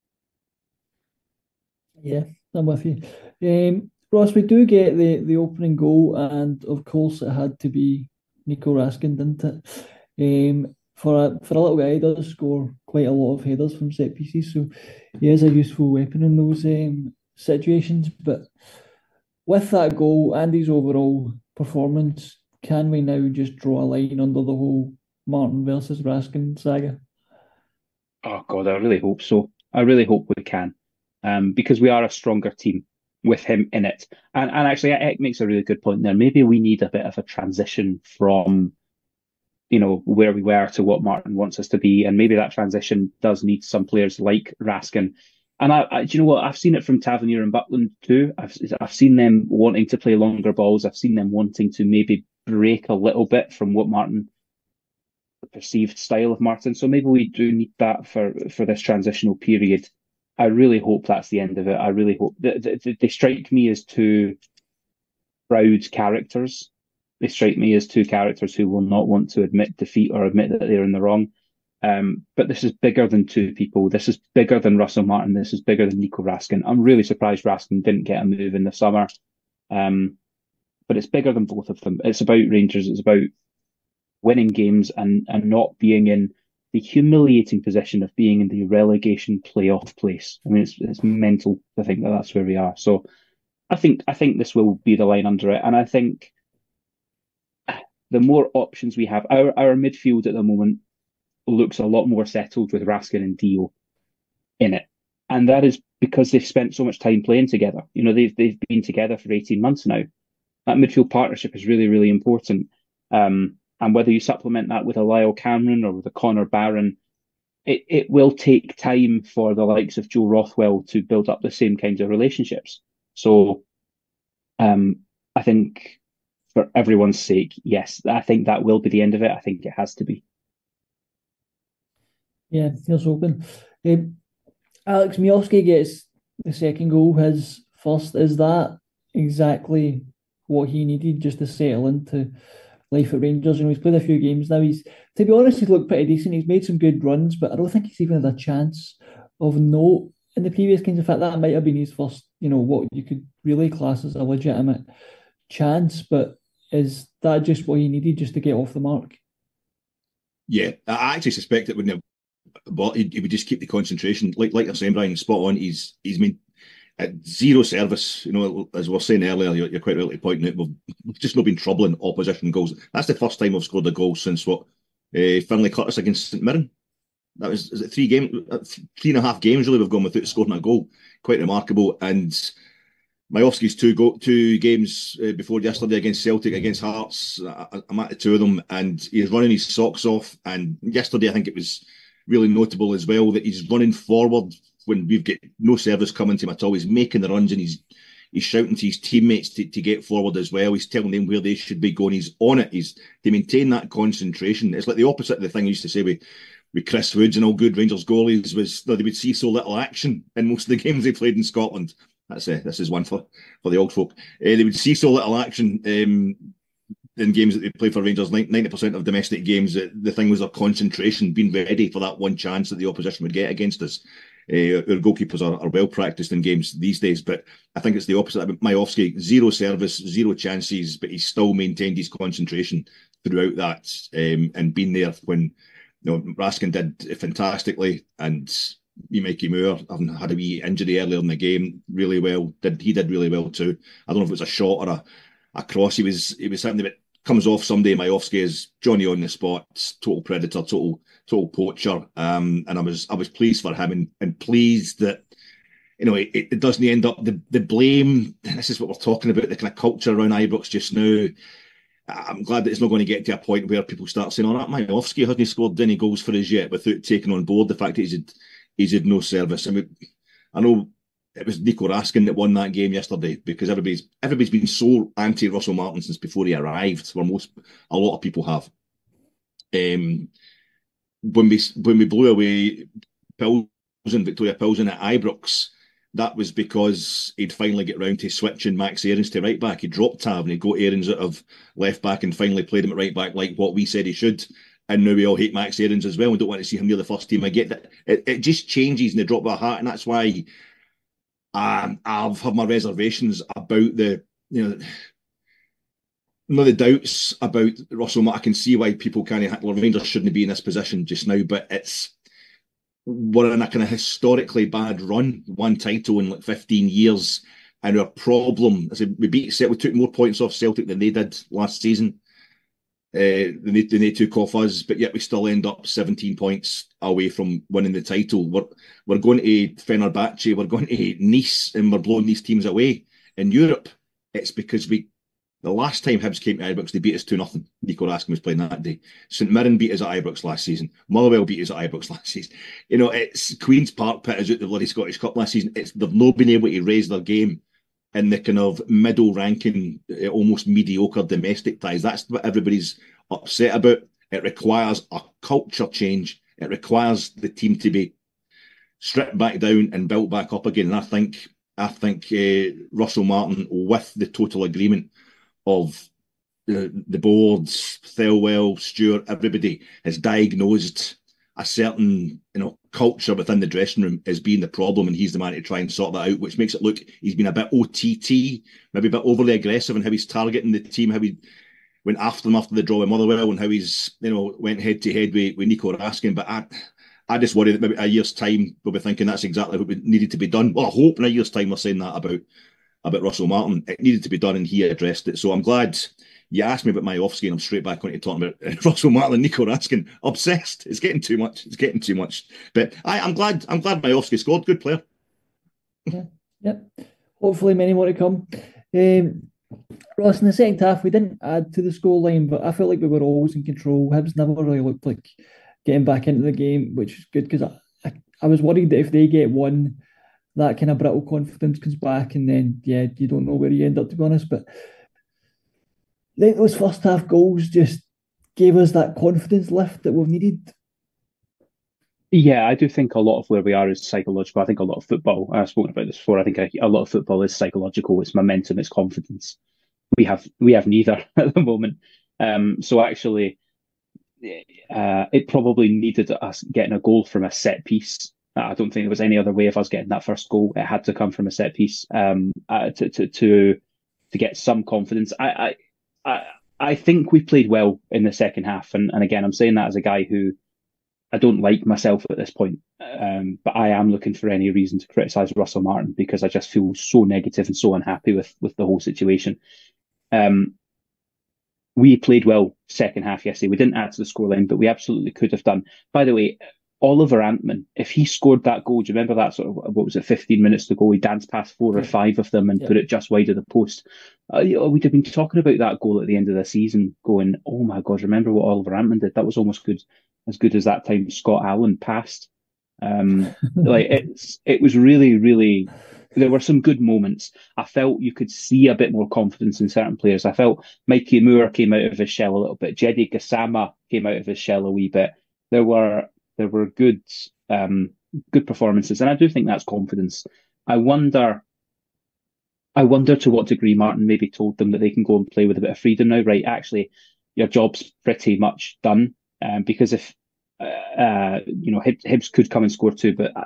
Yeah, I'm with you. Um, Ross, we do get the, the opening goal, and of course it had to be Nico Raskin, didn't it? Um, for a for a little guy, he does score quite a lot of headers from set pieces, so he is a useful weapon in those um, situations. But with that goal and his overall performance, can we now just draw a line under the whole Martin versus Raskin saga? Oh God, I really hope so. I really hope we can, um, because we are a stronger team with him in it. And and actually, Eck makes a really good point there. Maybe we need a bit of a transition from, you know, where we were to what Martin wants us to be, and maybe that transition does need some players like Raskin. And I, I do you know what? I've seen it from Tavernier and Butland too. I've I've seen them wanting to play longer balls. I've seen them wanting to maybe break a little bit from what Martin, the perceived style of Martin. So maybe we do need that for for this transitional period. I really hope that's the end of it. I really hope that they, they strike me as two proud characters. They strike me as two characters who will not want to admit defeat or admit that they're in the wrong. Um, but this is bigger than two people. This is bigger than Russell Martin. This is bigger than Nico Raskin. I'm really surprised Raskin didn't get a move in the summer. Um, but it's bigger than both of them. It's about Rangers. It's about winning games and, and not being in the humiliating position of being in the relegation playoff place. I mean, it's it's mental to think that that's where we are. So I think I think this will be the line under it. And I think the more options we have, our, our midfield at the moment looks a lot more settled with Raskin and Dio in it. And that is because they've spent so much time playing together. You know, they've they've been together for eighteen months now. That midfield partnership is really, really important. Um, and whether you supplement that with a Lyle Cameron or with a Connor Barron, it, it will take time for the likes of Joe Rothwell to build up the same kinds of relationships. So um, I think for everyone's sake, yes, I think that will be the end of it. I think it has to be. Yeah, here's hoping. Um, Alex Miovski gets the second goal, his first. Is that exactly what he needed just to settle into life at Rangers? You know, he's played a few games now. He's, to be honest, he's looked pretty decent. He's made some good runs, but I don't think he's even had a chance of note in the previous games. In fact, that might have been his first, you know, what you could really class as a legitimate chance. But is that just what he needed just to get off the mark? Yeah, I actually suspect it wouldn't have. But he, he would just keep the concentration, like like you're saying, Brian. Spot on. He's he's made at zero service. You know, as we were saying earlier, you're, you're quite rightly pointing out. We've, we've just not been troubling opposition goals. That's the first time we've scored a goal since what uh, Finlay Curtis against St Mirren. That was is it three game, three and a half games really. We've gone without scoring a goal. Quite remarkable. And Miovski's two go two games uh, before yesterday against Celtic, against Hearts. I, I'm at the two of them, and he's running his socks off. And yesterday, I think it was really notable as well that he's running forward when we've got no service coming to him at all. He's making the runs and he's he's shouting to his teammates to, to get forward as well. He's telling them where they should be going. He's on it. He's to maintain that concentration. It's like the opposite of the thing I used to say with, with Chris Woods and all good Rangers goalies was that they would see so little action in most of the games they played in Scotland. That's a, this is one for, for the old folk. Uh, they would see so little action um, in games that they played for Rangers, ninety percent of domestic games. The thing was their concentration, being ready for that one chance that the opposition would get against us. Uh, our goalkeepers are, are well practiced in games these days, but I think it's the opposite. Miovski, zero service, zero chances, but he still maintained his concentration throughout that, um, and been there when, you know, Raskin did fantastically, and Mikey Moore, having had a wee injury earlier in the game, really well. Did he did really well too. I don't know if it was a shot or a, a cross. He was he was something that comes off someday. Miovski is Johnny on the spot, total predator, total total poacher. Um, and I was I was pleased for him, and, and pleased that, you know, it, it doesn't end up the the blame. This is what we're talking about, the kind of culture around Ibrox just now. I'm glad that it's not going to get to a point where people start saying, "Oh, that Miovski hasn't scored any goals for us yet," without taking on board the fact that he's had he's had no service. I mean, I know it was Nico Raskin that won that game yesterday, because everybody's everybody's been so anti Russell Martin since before he arrived, where most a lot of people have. Um, when we when we blew away Pilsen, Victoria Pilsen at Ibrox, that was because he'd finally get round to switching Max Aarons to right back. He dropped Tav and he got Aarons out of left back and finally played him at right back, like what we said he should. And now we all hate Max Aarons as well. We don't want to see him near the first team. I get that. It, it just changes in the drop of a hat, and that's why um, I've had my reservations about the, you know, no, the doubts about Russell. I can see why people can't. Well, Rangers shouldn't be in this position just now, but it's, we're in a kind of historically bad run, one title in like fifteen years, and our problem is we beat Celtic. We took more points off Celtic than they did last season. Uh, than, they, than they took off us, but yet we still end up seventeen points away from winning the title. We're we're going to Fenerbahce, we're going to Nice, and we're blowing these teams away in Europe. It's because we, the last time Hibs came to Ibrox, they beat us two nothing. Nico Raskin was playing that day. St Mirren beat us at Ibrox last season. Motherwell beat us at Ibrox last season. You know, it's Queen's Park put us out the bloody Scottish Cup last season. It's they've not been able to raise their game in the kind of middle ranking, almost mediocre domestic ties. That's what everybody's upset about. It requires a culture change. It requires the team to be stripped back down and built back up again. And I think I think uh, Russell Martin, with the total agreement of the, the boards, Thelwell, Stewart, everybody has diagnosed a certain, you know, culture within the dressing room as being the problem, and he's the man to try and sort that out, which makes it look he's been a bit O T T, maybe a bit overly aggressive in how he's targeting the team, how he went after them after the draw with Motherwell, and how he's, you know, went head to head with, with Nico Raskin. But I, I just worry that maybe a year's time we'll be thinking that's exactly what needed to be done. Well, I hope in a year's time we're saying that about about Russell Martin. It needed to be done, and he addressed it. So I'm glad you asked me about Miovski, and I'm straight back onto talking about Russell Martin and Nico Raskin. Obsessed. It's getting too much. It's getting too much. But I, I'm glad. I'm glad Miovski scored. Good player. Yeah. Yep. Hopefully, many more to come. Um, Ross, in the second half, we didn't add to the scoreline, but I felt like we were always in control. Hibs never really looked like getting back into the game, which is good, because I, I, I was worried that if they get one, that kind of brittle confidence comes back, and then, yeah, you don't know where you end up, to be honest. But those first half goals just gave us that confidence lift that we've needed. Yeah, I do think a lot of where we are is psychological. I think a lot of football, I've spoken about this before, I think a, a lot of football is psychological. It's momentum, it's confidence. We have we have neither at the moment. Um, so actually, uh, it probably needed us getting a goal from a set piece. I don't think there was any other way of us getting that first goal. It had to come from a set piece um, uh, to, to to to get some confidence. I, I I I think we played well in the second half, and and again, I'm saying that as a guy who, I don't like myself at this point, um, but I am looking for any reason to criticise Russell Martin, because I just feel so negative and so unhappy with with the whole situation. Um, we played well second half yesterday. We didn't add to the scoreline, but we absolutely could have done. By the way, Oliver Antman, if he scored that goal, do you remember that sort of, what was it, fifteen minutes to go? He danced past four or five of them and yeah. put it just wide of the post. Uh, you know, we'd have been talking about that goal at the end of the season, going, oh my God, remember what Oliver Antman did? That was almost good, as good as that time Scott Allen passed. Um, like it's, it was really, really, there were some good moments. I felt you could see a bit more confidence in certain players. I felt Mikey Moore came out of his shell a little bit. Jedi Gassama came out of his shell a wee bit. There were there were good um, good performances, and I do think that's confidence. I wonder, I wonder to what degree Martin maybe told them that they can go and play with a bit of freedom now. Right, actually, your job's pretty much done. Um, because if uh, uh, you know Hibs, Hibs could come and score two, but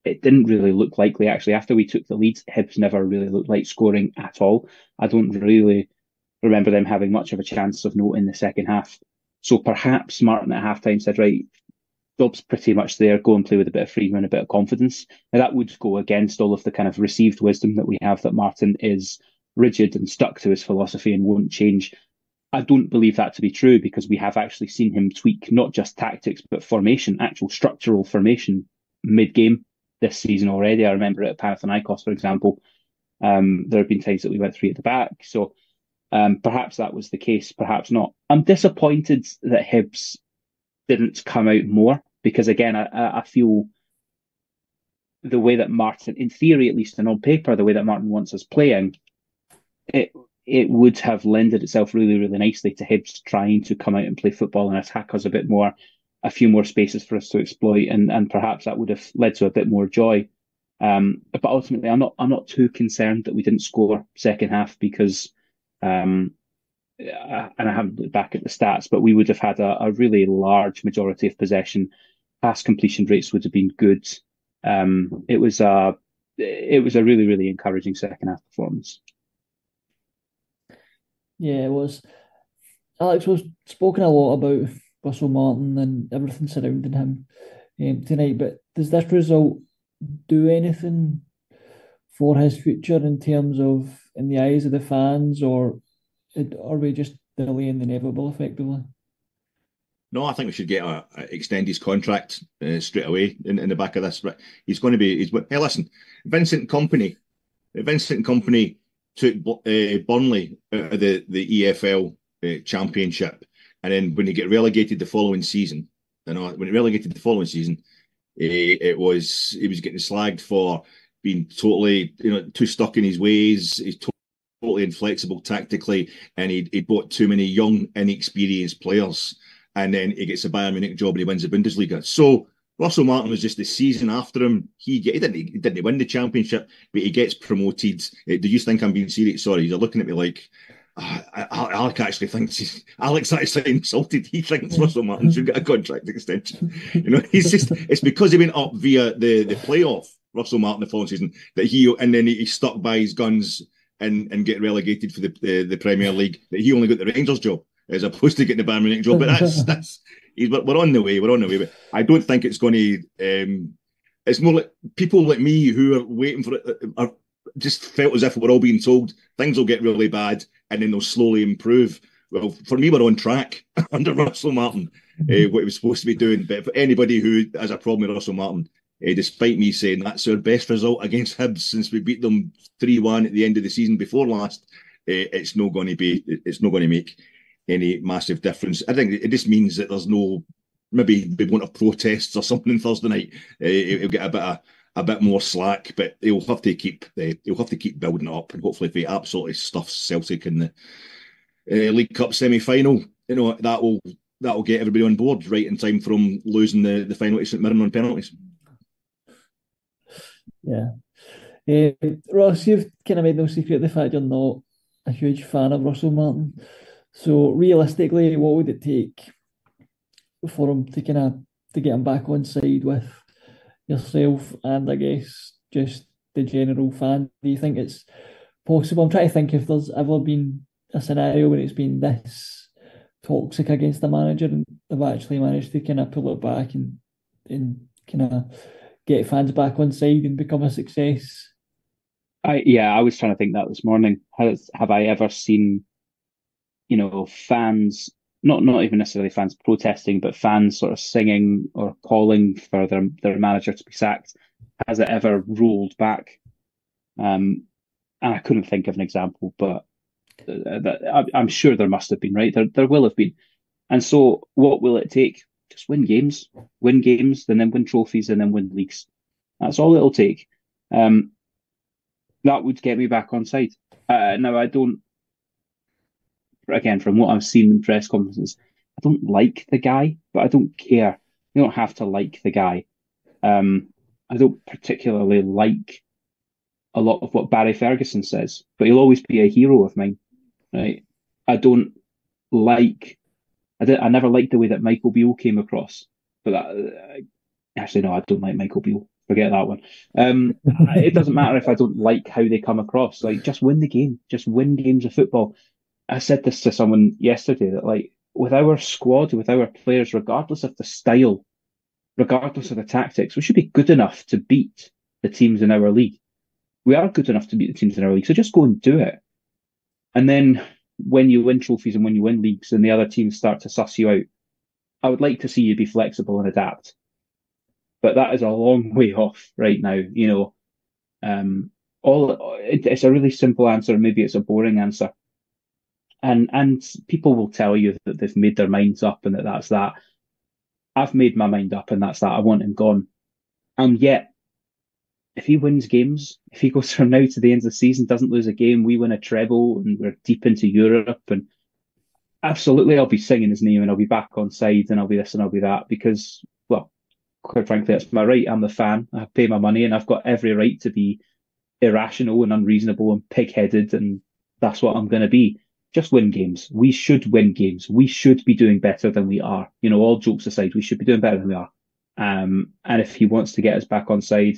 it didn't really look likely. Actually, after we took the lead, Hibs never really looked like scoring at all. I don't really remember them having much of a chance of note in the second half. So perhaps Martin at halftime said, right, job's pretty much there, go and play with a bit of freedom and a bit of confidence. Now that would go against all of the kind of received wisdom that we have, that Martin is rigid and stuck to his philosophy and won't change. I don't believe that to be true, because we have actually seen him tweak not just tactics, but formation, actual structural formation mid-game this season already. I remember at Panathinaikos, for example, um, there have been times that we went three at the back. So um, perhaps that was the case, perhaps not. I'm disappointed that Hibs didn't come out more, because again, I, I feel the way that Martin, in theory at least, and on paper, the way that Martin wants us playing, it it would have lended itself really, really nicely to Hibs trying to come out and play football and attack us a bit more, a few more spaces for us to exploit, and and perhaps that would have led to a bit more joy. Um, but ultimately, I'm not I'm not too concerned that we didn't score second half, because, um, and I haven't looked back at the stats, but we would have had a, a really large majority of possession. Pass completion rates would have been good. Um, it was a it was a really, really encouraging second half performance. Yeah, it was. Alex, was spoken a lot about Russell Martin and everything surrounding him um, tonight, but does this result do anything for his future in terms of, in the eyes of the fans, or are we just delaying the inevitable effectively? No, I think we should get a, a extend his contract uh, straight away in, in the back of this. But he's going to be. He's hey, listen, Vincent Kompany, Vincent Kompany took uh, Burnley out of the the E F L uh, Championship, and then when he get relegated the following season, you know, when he relegated the following season, uh, it was he was getting slagged for being totally, you know, too stuck in his ways. He's totally inflexible tactically, and he he bought too many young, inexperienced players. And then he gets a Bayern Munich job and he wins the Bundesliga. So Russell Martin was just the season after him. He, get, he didn't he didn't win the championship, but he gets promoted. Uh, do you think I'm being serious? Sorry, you're looking at me like uh, Alex actually thinks he's, Alex actually insulted. He thinks Russell Martin should get a contract extension. You know, he's just it's because he went up via the the playoff, Russell Martin, the following season, that he and then he, he stuck by his guns and and get relegated for the, the the Premier League. That he only got the Rangers job, as opposed to getting the Bayern Munich job. But that's that's he's we're on the way. We're on the way. But I don't think it's going to. Um, it's more like people like me who are waiting for it are just felt as if we're all being told things will get really bad and then they'll slowly improve. Well, for me, we're on track under Russell Martin, uh, what he was supposed to be doing. But for anybody who has a problem with Russell Martin, uh, despite me saying that's our best result against Hibs since we beat them three one at the end of the season before last, uh, it's not going to be. It's not going to make any massive difference. I think it just means that there's no, maybe we won't have protests or something Thursday night. Uh, he'll get a bit of, a bit more slack, but he'll have to keep uh, he'll have to keep building it up, and hopefully if he absolutely stuffs Celtic in the uh, League Cup semi-final, you know, that will that will get everybody on board right in time from losing the, the final to St Mirren on penalties. Yeah. Uh, Ross, you've kind of made no secret of the fact you're not a huge fan of Russell Martin. So realistically, what would it take for him to kind of to get him back on side with yourself and I guess just the general fan? Do you think it's possible? I'm trying to think if there's ever been a scenario where it's been this toxic against the manager and they've actually managed to kind of pull it back and and kind of get fans back on side and become a success. I yeah, I was trying to think that this morning. Has have I ever seen, you know, fans, not not even necessarily fans protesting, but fans sort of singing or calling for their their manager to be sacked? Has it ever rolled back? Um, and I couldn't think of an example, but that, I'm sure there must have been, right? There there will have been. And so, what will it take? Just win games, win games, and then win trophies, and then win leagues. That's all it'll take. Um, that would get me back on side. Uh, now, I don't. Again, from what I've seen in press conferences, I don't like the guy, but I don't care. You don't have to like the guy. Um, I don't particularly like a lot of what Barry Ferguson says, but he'll always be a hero of mine, right? I don't like. I did. I never liked the way that Michael Beale came across, but that, uh, actually, no, I don't like Michael Beale forget that one. Um, it doesn't matter if I don't like how they come across. Like, just win the game. Just win games of football. I said this to someone yesterday that, like, with our squad, with our players, regardless of the style, regardless of the tactics, we should be good enough to beat the teams in our league. We are good enough to beat the teams in our league, so just go and do it. And then when you win trophies and when you win leagues and the other teams start to suss you out, I would like to see you be flexible and adapt. But that is a long way off right now. You know, um, all it, it's a really simple answer. Maybe it's a boring answer, and and people will tell you that they've made their minds up and that that's that. I've made my mind up and that's that. I want him gone. And yet, if he wins games, if he goes from now to the end of the season, doesn't lose a game, we win a treble and we're deep into Europe, and absolutely I'll be singing his name and I'll be back on side and I'll be this and I'll be that because, well, quite frankly, that's my right. I'm the fan. I pay my money and I've got every right to be irrational and unreasonable and pig-headed, and that's what I'm going to be. Just win games. We should win games. We should be doing better than we are. You know, all jokes aside, we should be doing better than we are. Um, and if he wants to get us back on side,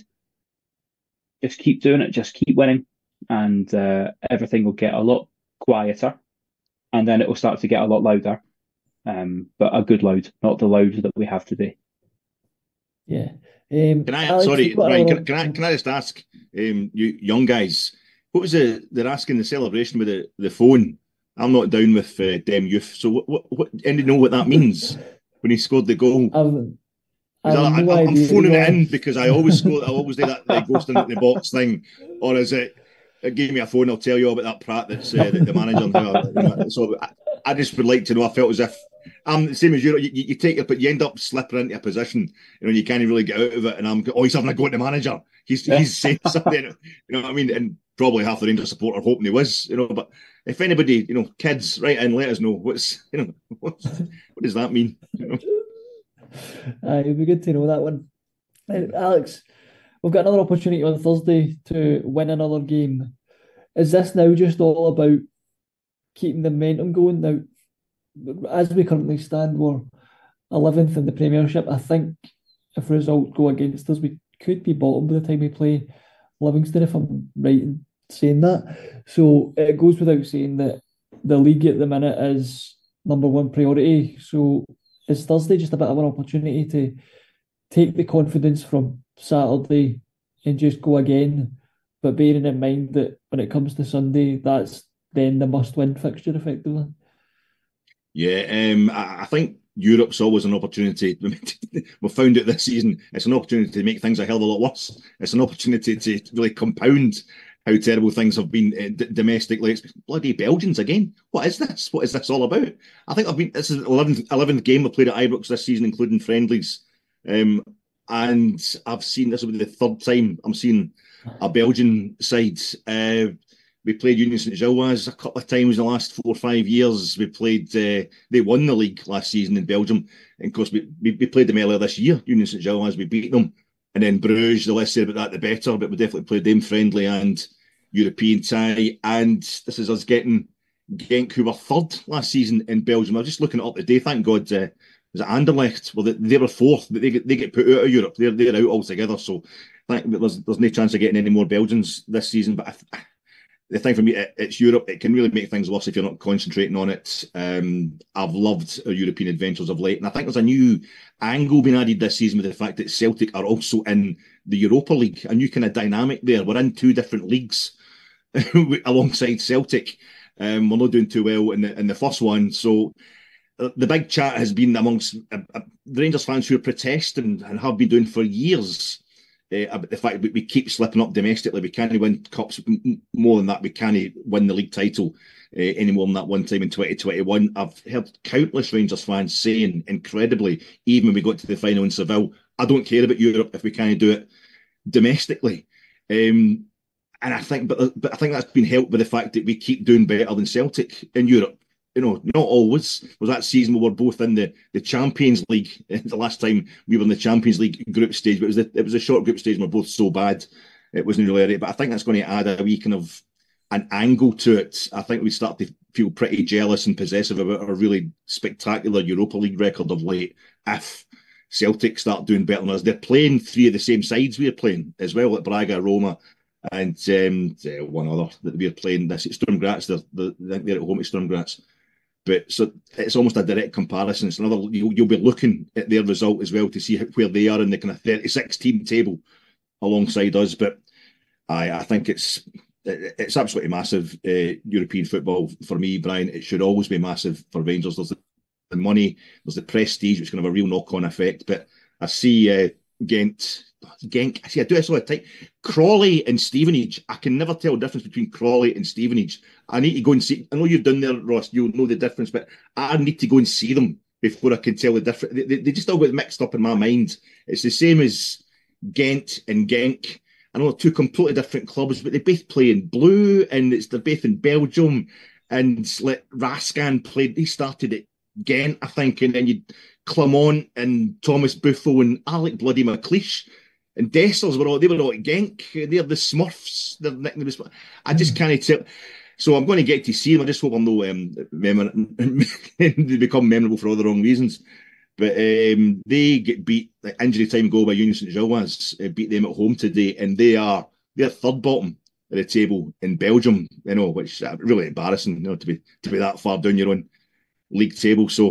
just keep doing it. Just keep winning, and uh, everything will get a lot quieter, and then it will start to get a lot louder. Um, but a good loud, not the loud that we have today. Yeah. Um, can I? Alex, sorry, Brian. Can, can I? other- Can I just ask um, you young guys? What was the they're asking the celebration with the, the phone? I'm not down with uh, them youth. So what? What? what anybody know what that means when he scored the goal? I've, Is I've that- no I, I'm idea, phoning it Roy. in because I always score. I always do that. Like ghosting in the box thing, or is it? uh, Give me a phone. I'll tell you all about that Pratt that's uh, the, the manager. And how, you know, so I, I just would like to know. I felt as if I'm the same as you. You, you take it, but you end up slipping into a position. You know, you can't really get out of it. And I'm oh, he's having a go at the manager. He's he's saying something. You know what I mean? And probably half the Rangers support are hoping he was. You know, but if anybody, you know, kids, write in, let us know what's you know what's, what does that mean? You know? Uh, it'd be good to know that one. Uh, Alex, we've got another opportunity on Thursday to win another game. Is this now just all about keeping the momentum going? Now, as we currently stand, we're eleventh in the Premiership. I think if results go against us, we could be bottom by the time we play Livingston, if I'm right in saying that. So it goes without saying that the league at the minute is number one priority. So is Thursday just a bit of an opportunity to take the confidence from Saturday and just go again, but bearing in mind that when it comes to Sunday, that's then the must-win fixture effectively? Yeah, um, I, I think Europe's always an opportunity. We've found it this season. It's an opportunity to make things a hell of a lot worse. It's an opportunity to really compound how terrible things have been uh, d- domestically. It's bloody Belgians again. What is this? What is this all about? I think I've been. This is eleventh eleventh game I've played at Ibrox this season, including friendlies. Um, and I've seen this will be the third time I'm seeing a Belgian side. Uh, we played Union Saint Gilloise a couple of times in the last four or five years. We played. Uh, they won the league last season in Belgium, and of course we, we, we played them earlier this year. Union Saint Gilloise, we beat them. And then Bruges, the less said about that, the better. But we definitely played them friendly and European tie. And this is us getting Genk, who were third last season in Belgium. I was just looking it up today. Thank God, uh, was it Anderlecht? Well, they, they were fourth. They get they get put out of Europe. They're they're out altogether. So I think there's there's no chance of getting any more Belgians this season. But I, the thing for me, it, it's Europe. It can really make things worse if you're not concentrating on it. Um, I've loved our European adventures of late, and I think there's a new angle being added this season with the fact that Celtic are also in the Europa League. A new kind of dynamic there. We're in two different leagues alongside Celtic. Um, we're not doing too well in the in the first one, so uh, the big chat has been amongst uh, uh, the Rangers fans who are protesting and have been doing for years. Uh, about the fact that we keep slipping up domestically. We can't win cups more than that. We can't win the league title uh, any more than that one time in twenty twenty-one. I've heard countless Rangers fans saying, incredibly, even when we got to the final in Seville, I don't care about Europe if we can't do it domestically. Um, and I think, but, but I think that's been helped by the fact that we keep doing better than Celtic in Europe. You know, not always. There was that season we were both in the, the Champions League. The last time we were in the Champions League group stage, but it was the, it was a short group stage and we we're both so bad. It wasn't really right. But I think that's going to add a wee kind of an angle to it. I think we start to feel pretty jealous and possessive about our really spectacular Europa League record of late. If Celtic start doing better than us. They're playing three of the same sides we're playing as well, like Braga, Roma, and um, uh, one other that we're playing. This it's Sturm Graz. They're, they're, I think they're at home at Sturm Graz. But so it's almost a direct comparison. It's another you'll, you'll be looking at their result as well to see where they are in the kind of thirty-six team table alongside us. But I, I think it's it's absolutely massive uh, European football for me, Brian. It should always be massive for Rangers. There's the money, there's the prestige, which can have a real knock-on effect. But I see uh, Ghent, Genk. I see. I do this all the time. Crawley and Stevenage. I can never tell the difference between Crawley and Stevenage. I need to go and see. I know you've done there, Ross. You'll know the difference, but I need to go and see them before I can tell the difference. They, they, they just all get mixed up in my mind. It's the same as Ghent and Genk. I know they're two completely different clubs, but they both play in blue, and it's they're both in Belgium. And like Rascan played, he started at Ghent, I think, and then you Clermont and Thomas Buffo and Alec Bloody McLeish and Dessers were all they were all at Genk. They're the Smurfs. They're nicknamed the Smurfs. I just can't tell. So I'm going to get to see them. I just hope I'm no um, mem- they become memorable for all the wrong reasons. But um, they get beat, like injury time goal by Union Saint Gilloise, uh, beat them at home today, and they are they're third bottom of the table in Belgium. You know, which is really embarrassing. You know, to be to be that far down your own league table. So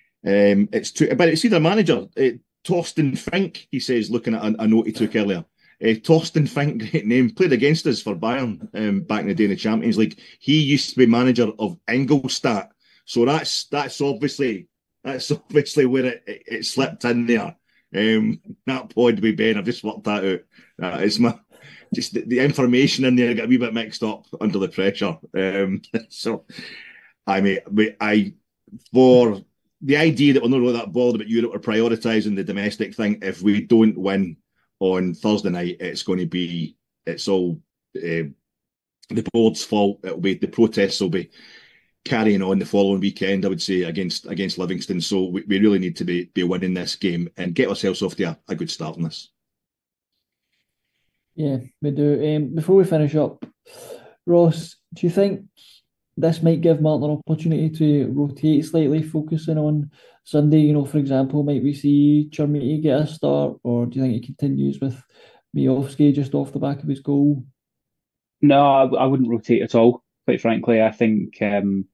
um, it's too. But it's either manager uh, Torsten Fink. He says, looking at a, a note he took earlier. Uh, Torsten Fink, great name, played against us for Bayern um, back in the day in the Champions League. He used to be manager of Ingolstadt, so that's that's obviously. That's obviously where it, it, it slipped in there. Um, that pod with Ben, I've just worked that out. Uh, it's my just the, the information in there got a wee bit mixed up under the pressure. Um, so, I mean, I for the idea that we're not really that bothered about Europe or prioritising the domestic thing. If we don't win on Thursday night, it's going to be it's all uh, the board's fault. It'll be the protests will be carrying on the following weekend, I would say, against against Livingston. So we, we really need to be, be winning this game and get ourselves off to a, a good start on this. Yeah, we do. Um, before we finish up, Ross, do you think this might give Martin an opportunity to rotate slightly, focusing on Sunday? You know, for example, might we see Chermiti get a start, or do you think he continues with Miovski just off the back of his goal? No, I, I wouldn't rotate at all. Quite frankly, I think um,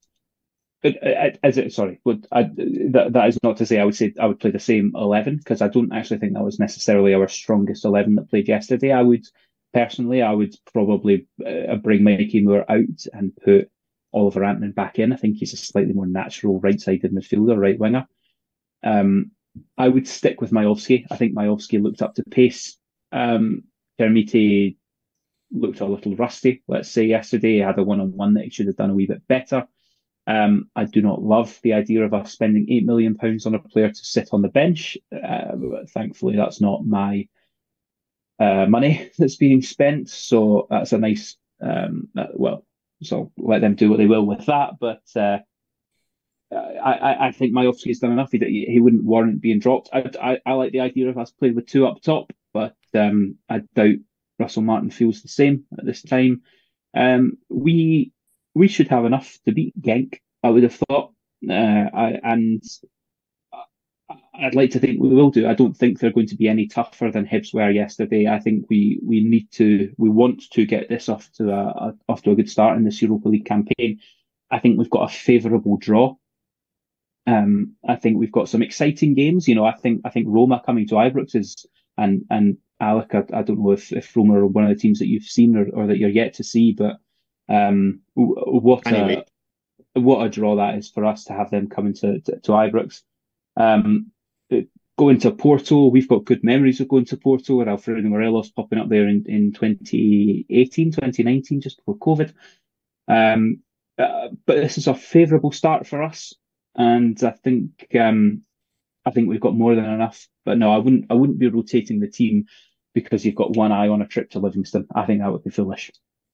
as it sorry, would I, that that is not to say I would say I would play the same eleven, because I don't actually think that was necessarily our strongest eleven that played yesterday. I would personally, I would probably uh, bring Mikey Moore out and put Oliver Antman back in. I think he's a slightly more natural right-sided midfielder, right winger. Um, I would stick with Miovski. I think Miovski looked up to pace. Um, Chermiti looked a little rusty, let's say, yesterday. He had a one-on-one that he should have done a wee bit better. Um, I do not love the idea of us spending eight million pounds on a player to sit on the bench. Uh, but thankfully, that's not my uh, money that's being spent. So that's a nice, um, uh, well, so let them do what they will with that. But uh, I, I think Miovski's done enough. He, he wouldn't warrant being dropped. I, I, I like the idea of us playing with two up top, but um, I doubt Russell Martin feels the same at this time. Um, we we should have enough to beat Genk, I would have thought, uh, I, and I'd like to think we will do. I don't think they're going to be any tougher than Hibs were yesterday. I think we we need to, we want to get this off to a, a off to a good start in this Europa League campaign. I think we've got a favourable draw. Um, I think we've got some exciting games. You know, I think I think Roma coming to Ibrox is and and Alec, I, I don't know if, if Roma are one of the teams that you've seen or, or that you're yet to see, but um, what anyway. a what a draw that is for us to have them coming to, to, to Ibrox. Um, going to Porto, we've got good memories of going to Porto, with Alfredo Morelos popping up there in, in twenty eighteen, twenty nineteen, just before COVID. Um, uh, but this is a favourable start for us, and I think um, I think we've got more than enough. But no, I wouldn't I wouldn't be rotating the team because you've got one eye on a trip to Livingston. I think that would be foolish.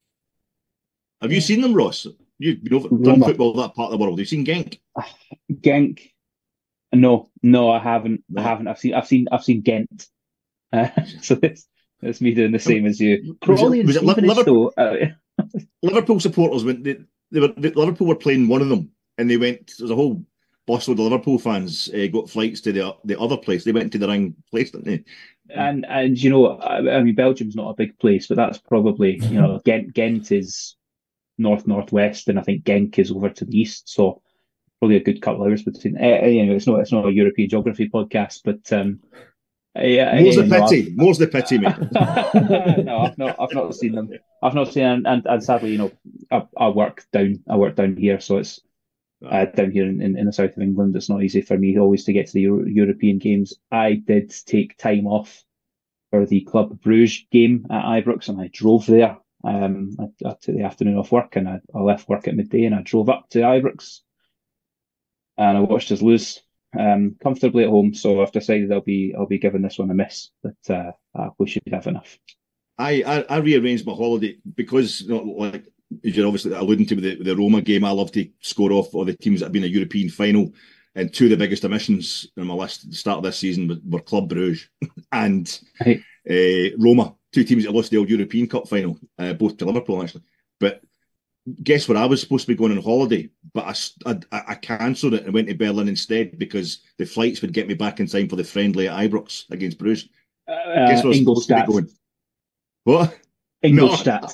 Have you seen them, Ross? You've been over, done football that part of the world. Have you seen Genk? Genk? No, no, I haven't. No. I haven't. I've seen, I've seen, I've seen Ghent. Uh, so it's, it's me doing the same as you. Crawley and Liverpool, uh, Liverpool supporters went. They, they were they, Liverpool were playing one of them, and they went. There was a whole busload of Liverpool fans uh, got flights to the the other place. They went to the wrong place, didn't they? And and you know, I, I mean, Belgium's not a big place, but that's probably, you know, Ghent Ghent is north northwest, and I think Genk is over to the east. So probably a good couple of hours between. Uh, you know, it's not it's not a European geography podcast, but um, yeah, more's the no, pity. More's the pity, mate. no, I've not I've not seen them. I've not seen, and and, and sadly, you know, I, I work down I work down here, so it's uh, down here in, in, in the south of England. It's not easy for me always to get to the Euro- European games. I did take time off for the Club Bruges game at Ibrox, and I drove there. Um, I, I took the afternoon off work, and I, I left work at midday, and I drove up to Ibrox, and I watched us lose um, comfortably at home. So I've decided I'll be I'll be giving this one a miss, but uh, uh, we should have enough. I, I I rearranged my holiday because, you know, like as you're obviously alluding to with the, with the Roma game, I love to score off all the teams that have been a European final. And two of the biggest omissions on my list at the start of this season were, were Club Bruges and Right. uh, Roma, two teams that lost the old European Cup final, uh, both to Liverpool actually. But guess where I was supposed to be going on holiday, but I, I, I cancelled it and went to Berlin instead because the flights would get me back in time for the friendly at Ibrox against Bruges. Uh, Guess where I was supposed to be Ingolstadt. going? What? Ingolstadt.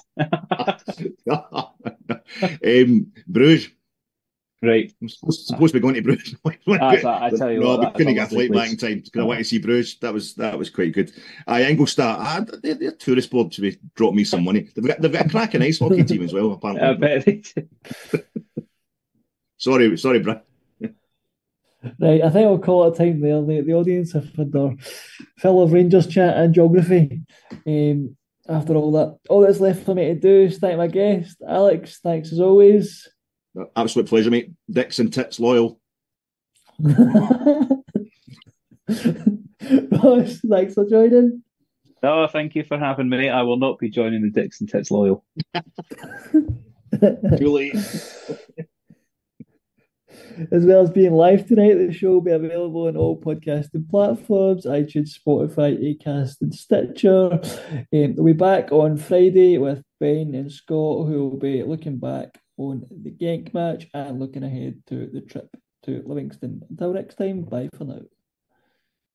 um, Bruges. Right. I'm supposed, supposed to be going to Bruges. That's, I, I tell you no, what, we that's couldn't a get a lovely flight back place. in time because I wanted to see Bruges. That was that was quite good. I Ingolstadt, I, their, their tourist board should be drop me some money. They've got, they've got a cracking ice hockey team as well, apparently. I bet they do. sorry, sorry, Brad. Right, I think I'll call it a time there. The, the audience have had their fill of Rangers chat and geography. Um, after all that, all that's left for me to do is thank my guest, Alex. Thanks as always. Absolute pleasure, mate. Dicks and tits loyal. Ross, thanks for joining. No, thank you for having me. I will not be joining the Dicks and Tits Loyal. Too late. As well as being live tonight, the show will be available on all podcasting platforms, iTunes, Spotify, Acast, and Stitcher. Um, we'll be back on Friday with Ben and Scott, who will be looking back on the Genk match and looking ahead to the trip to Livingston. Until next time, bye for now.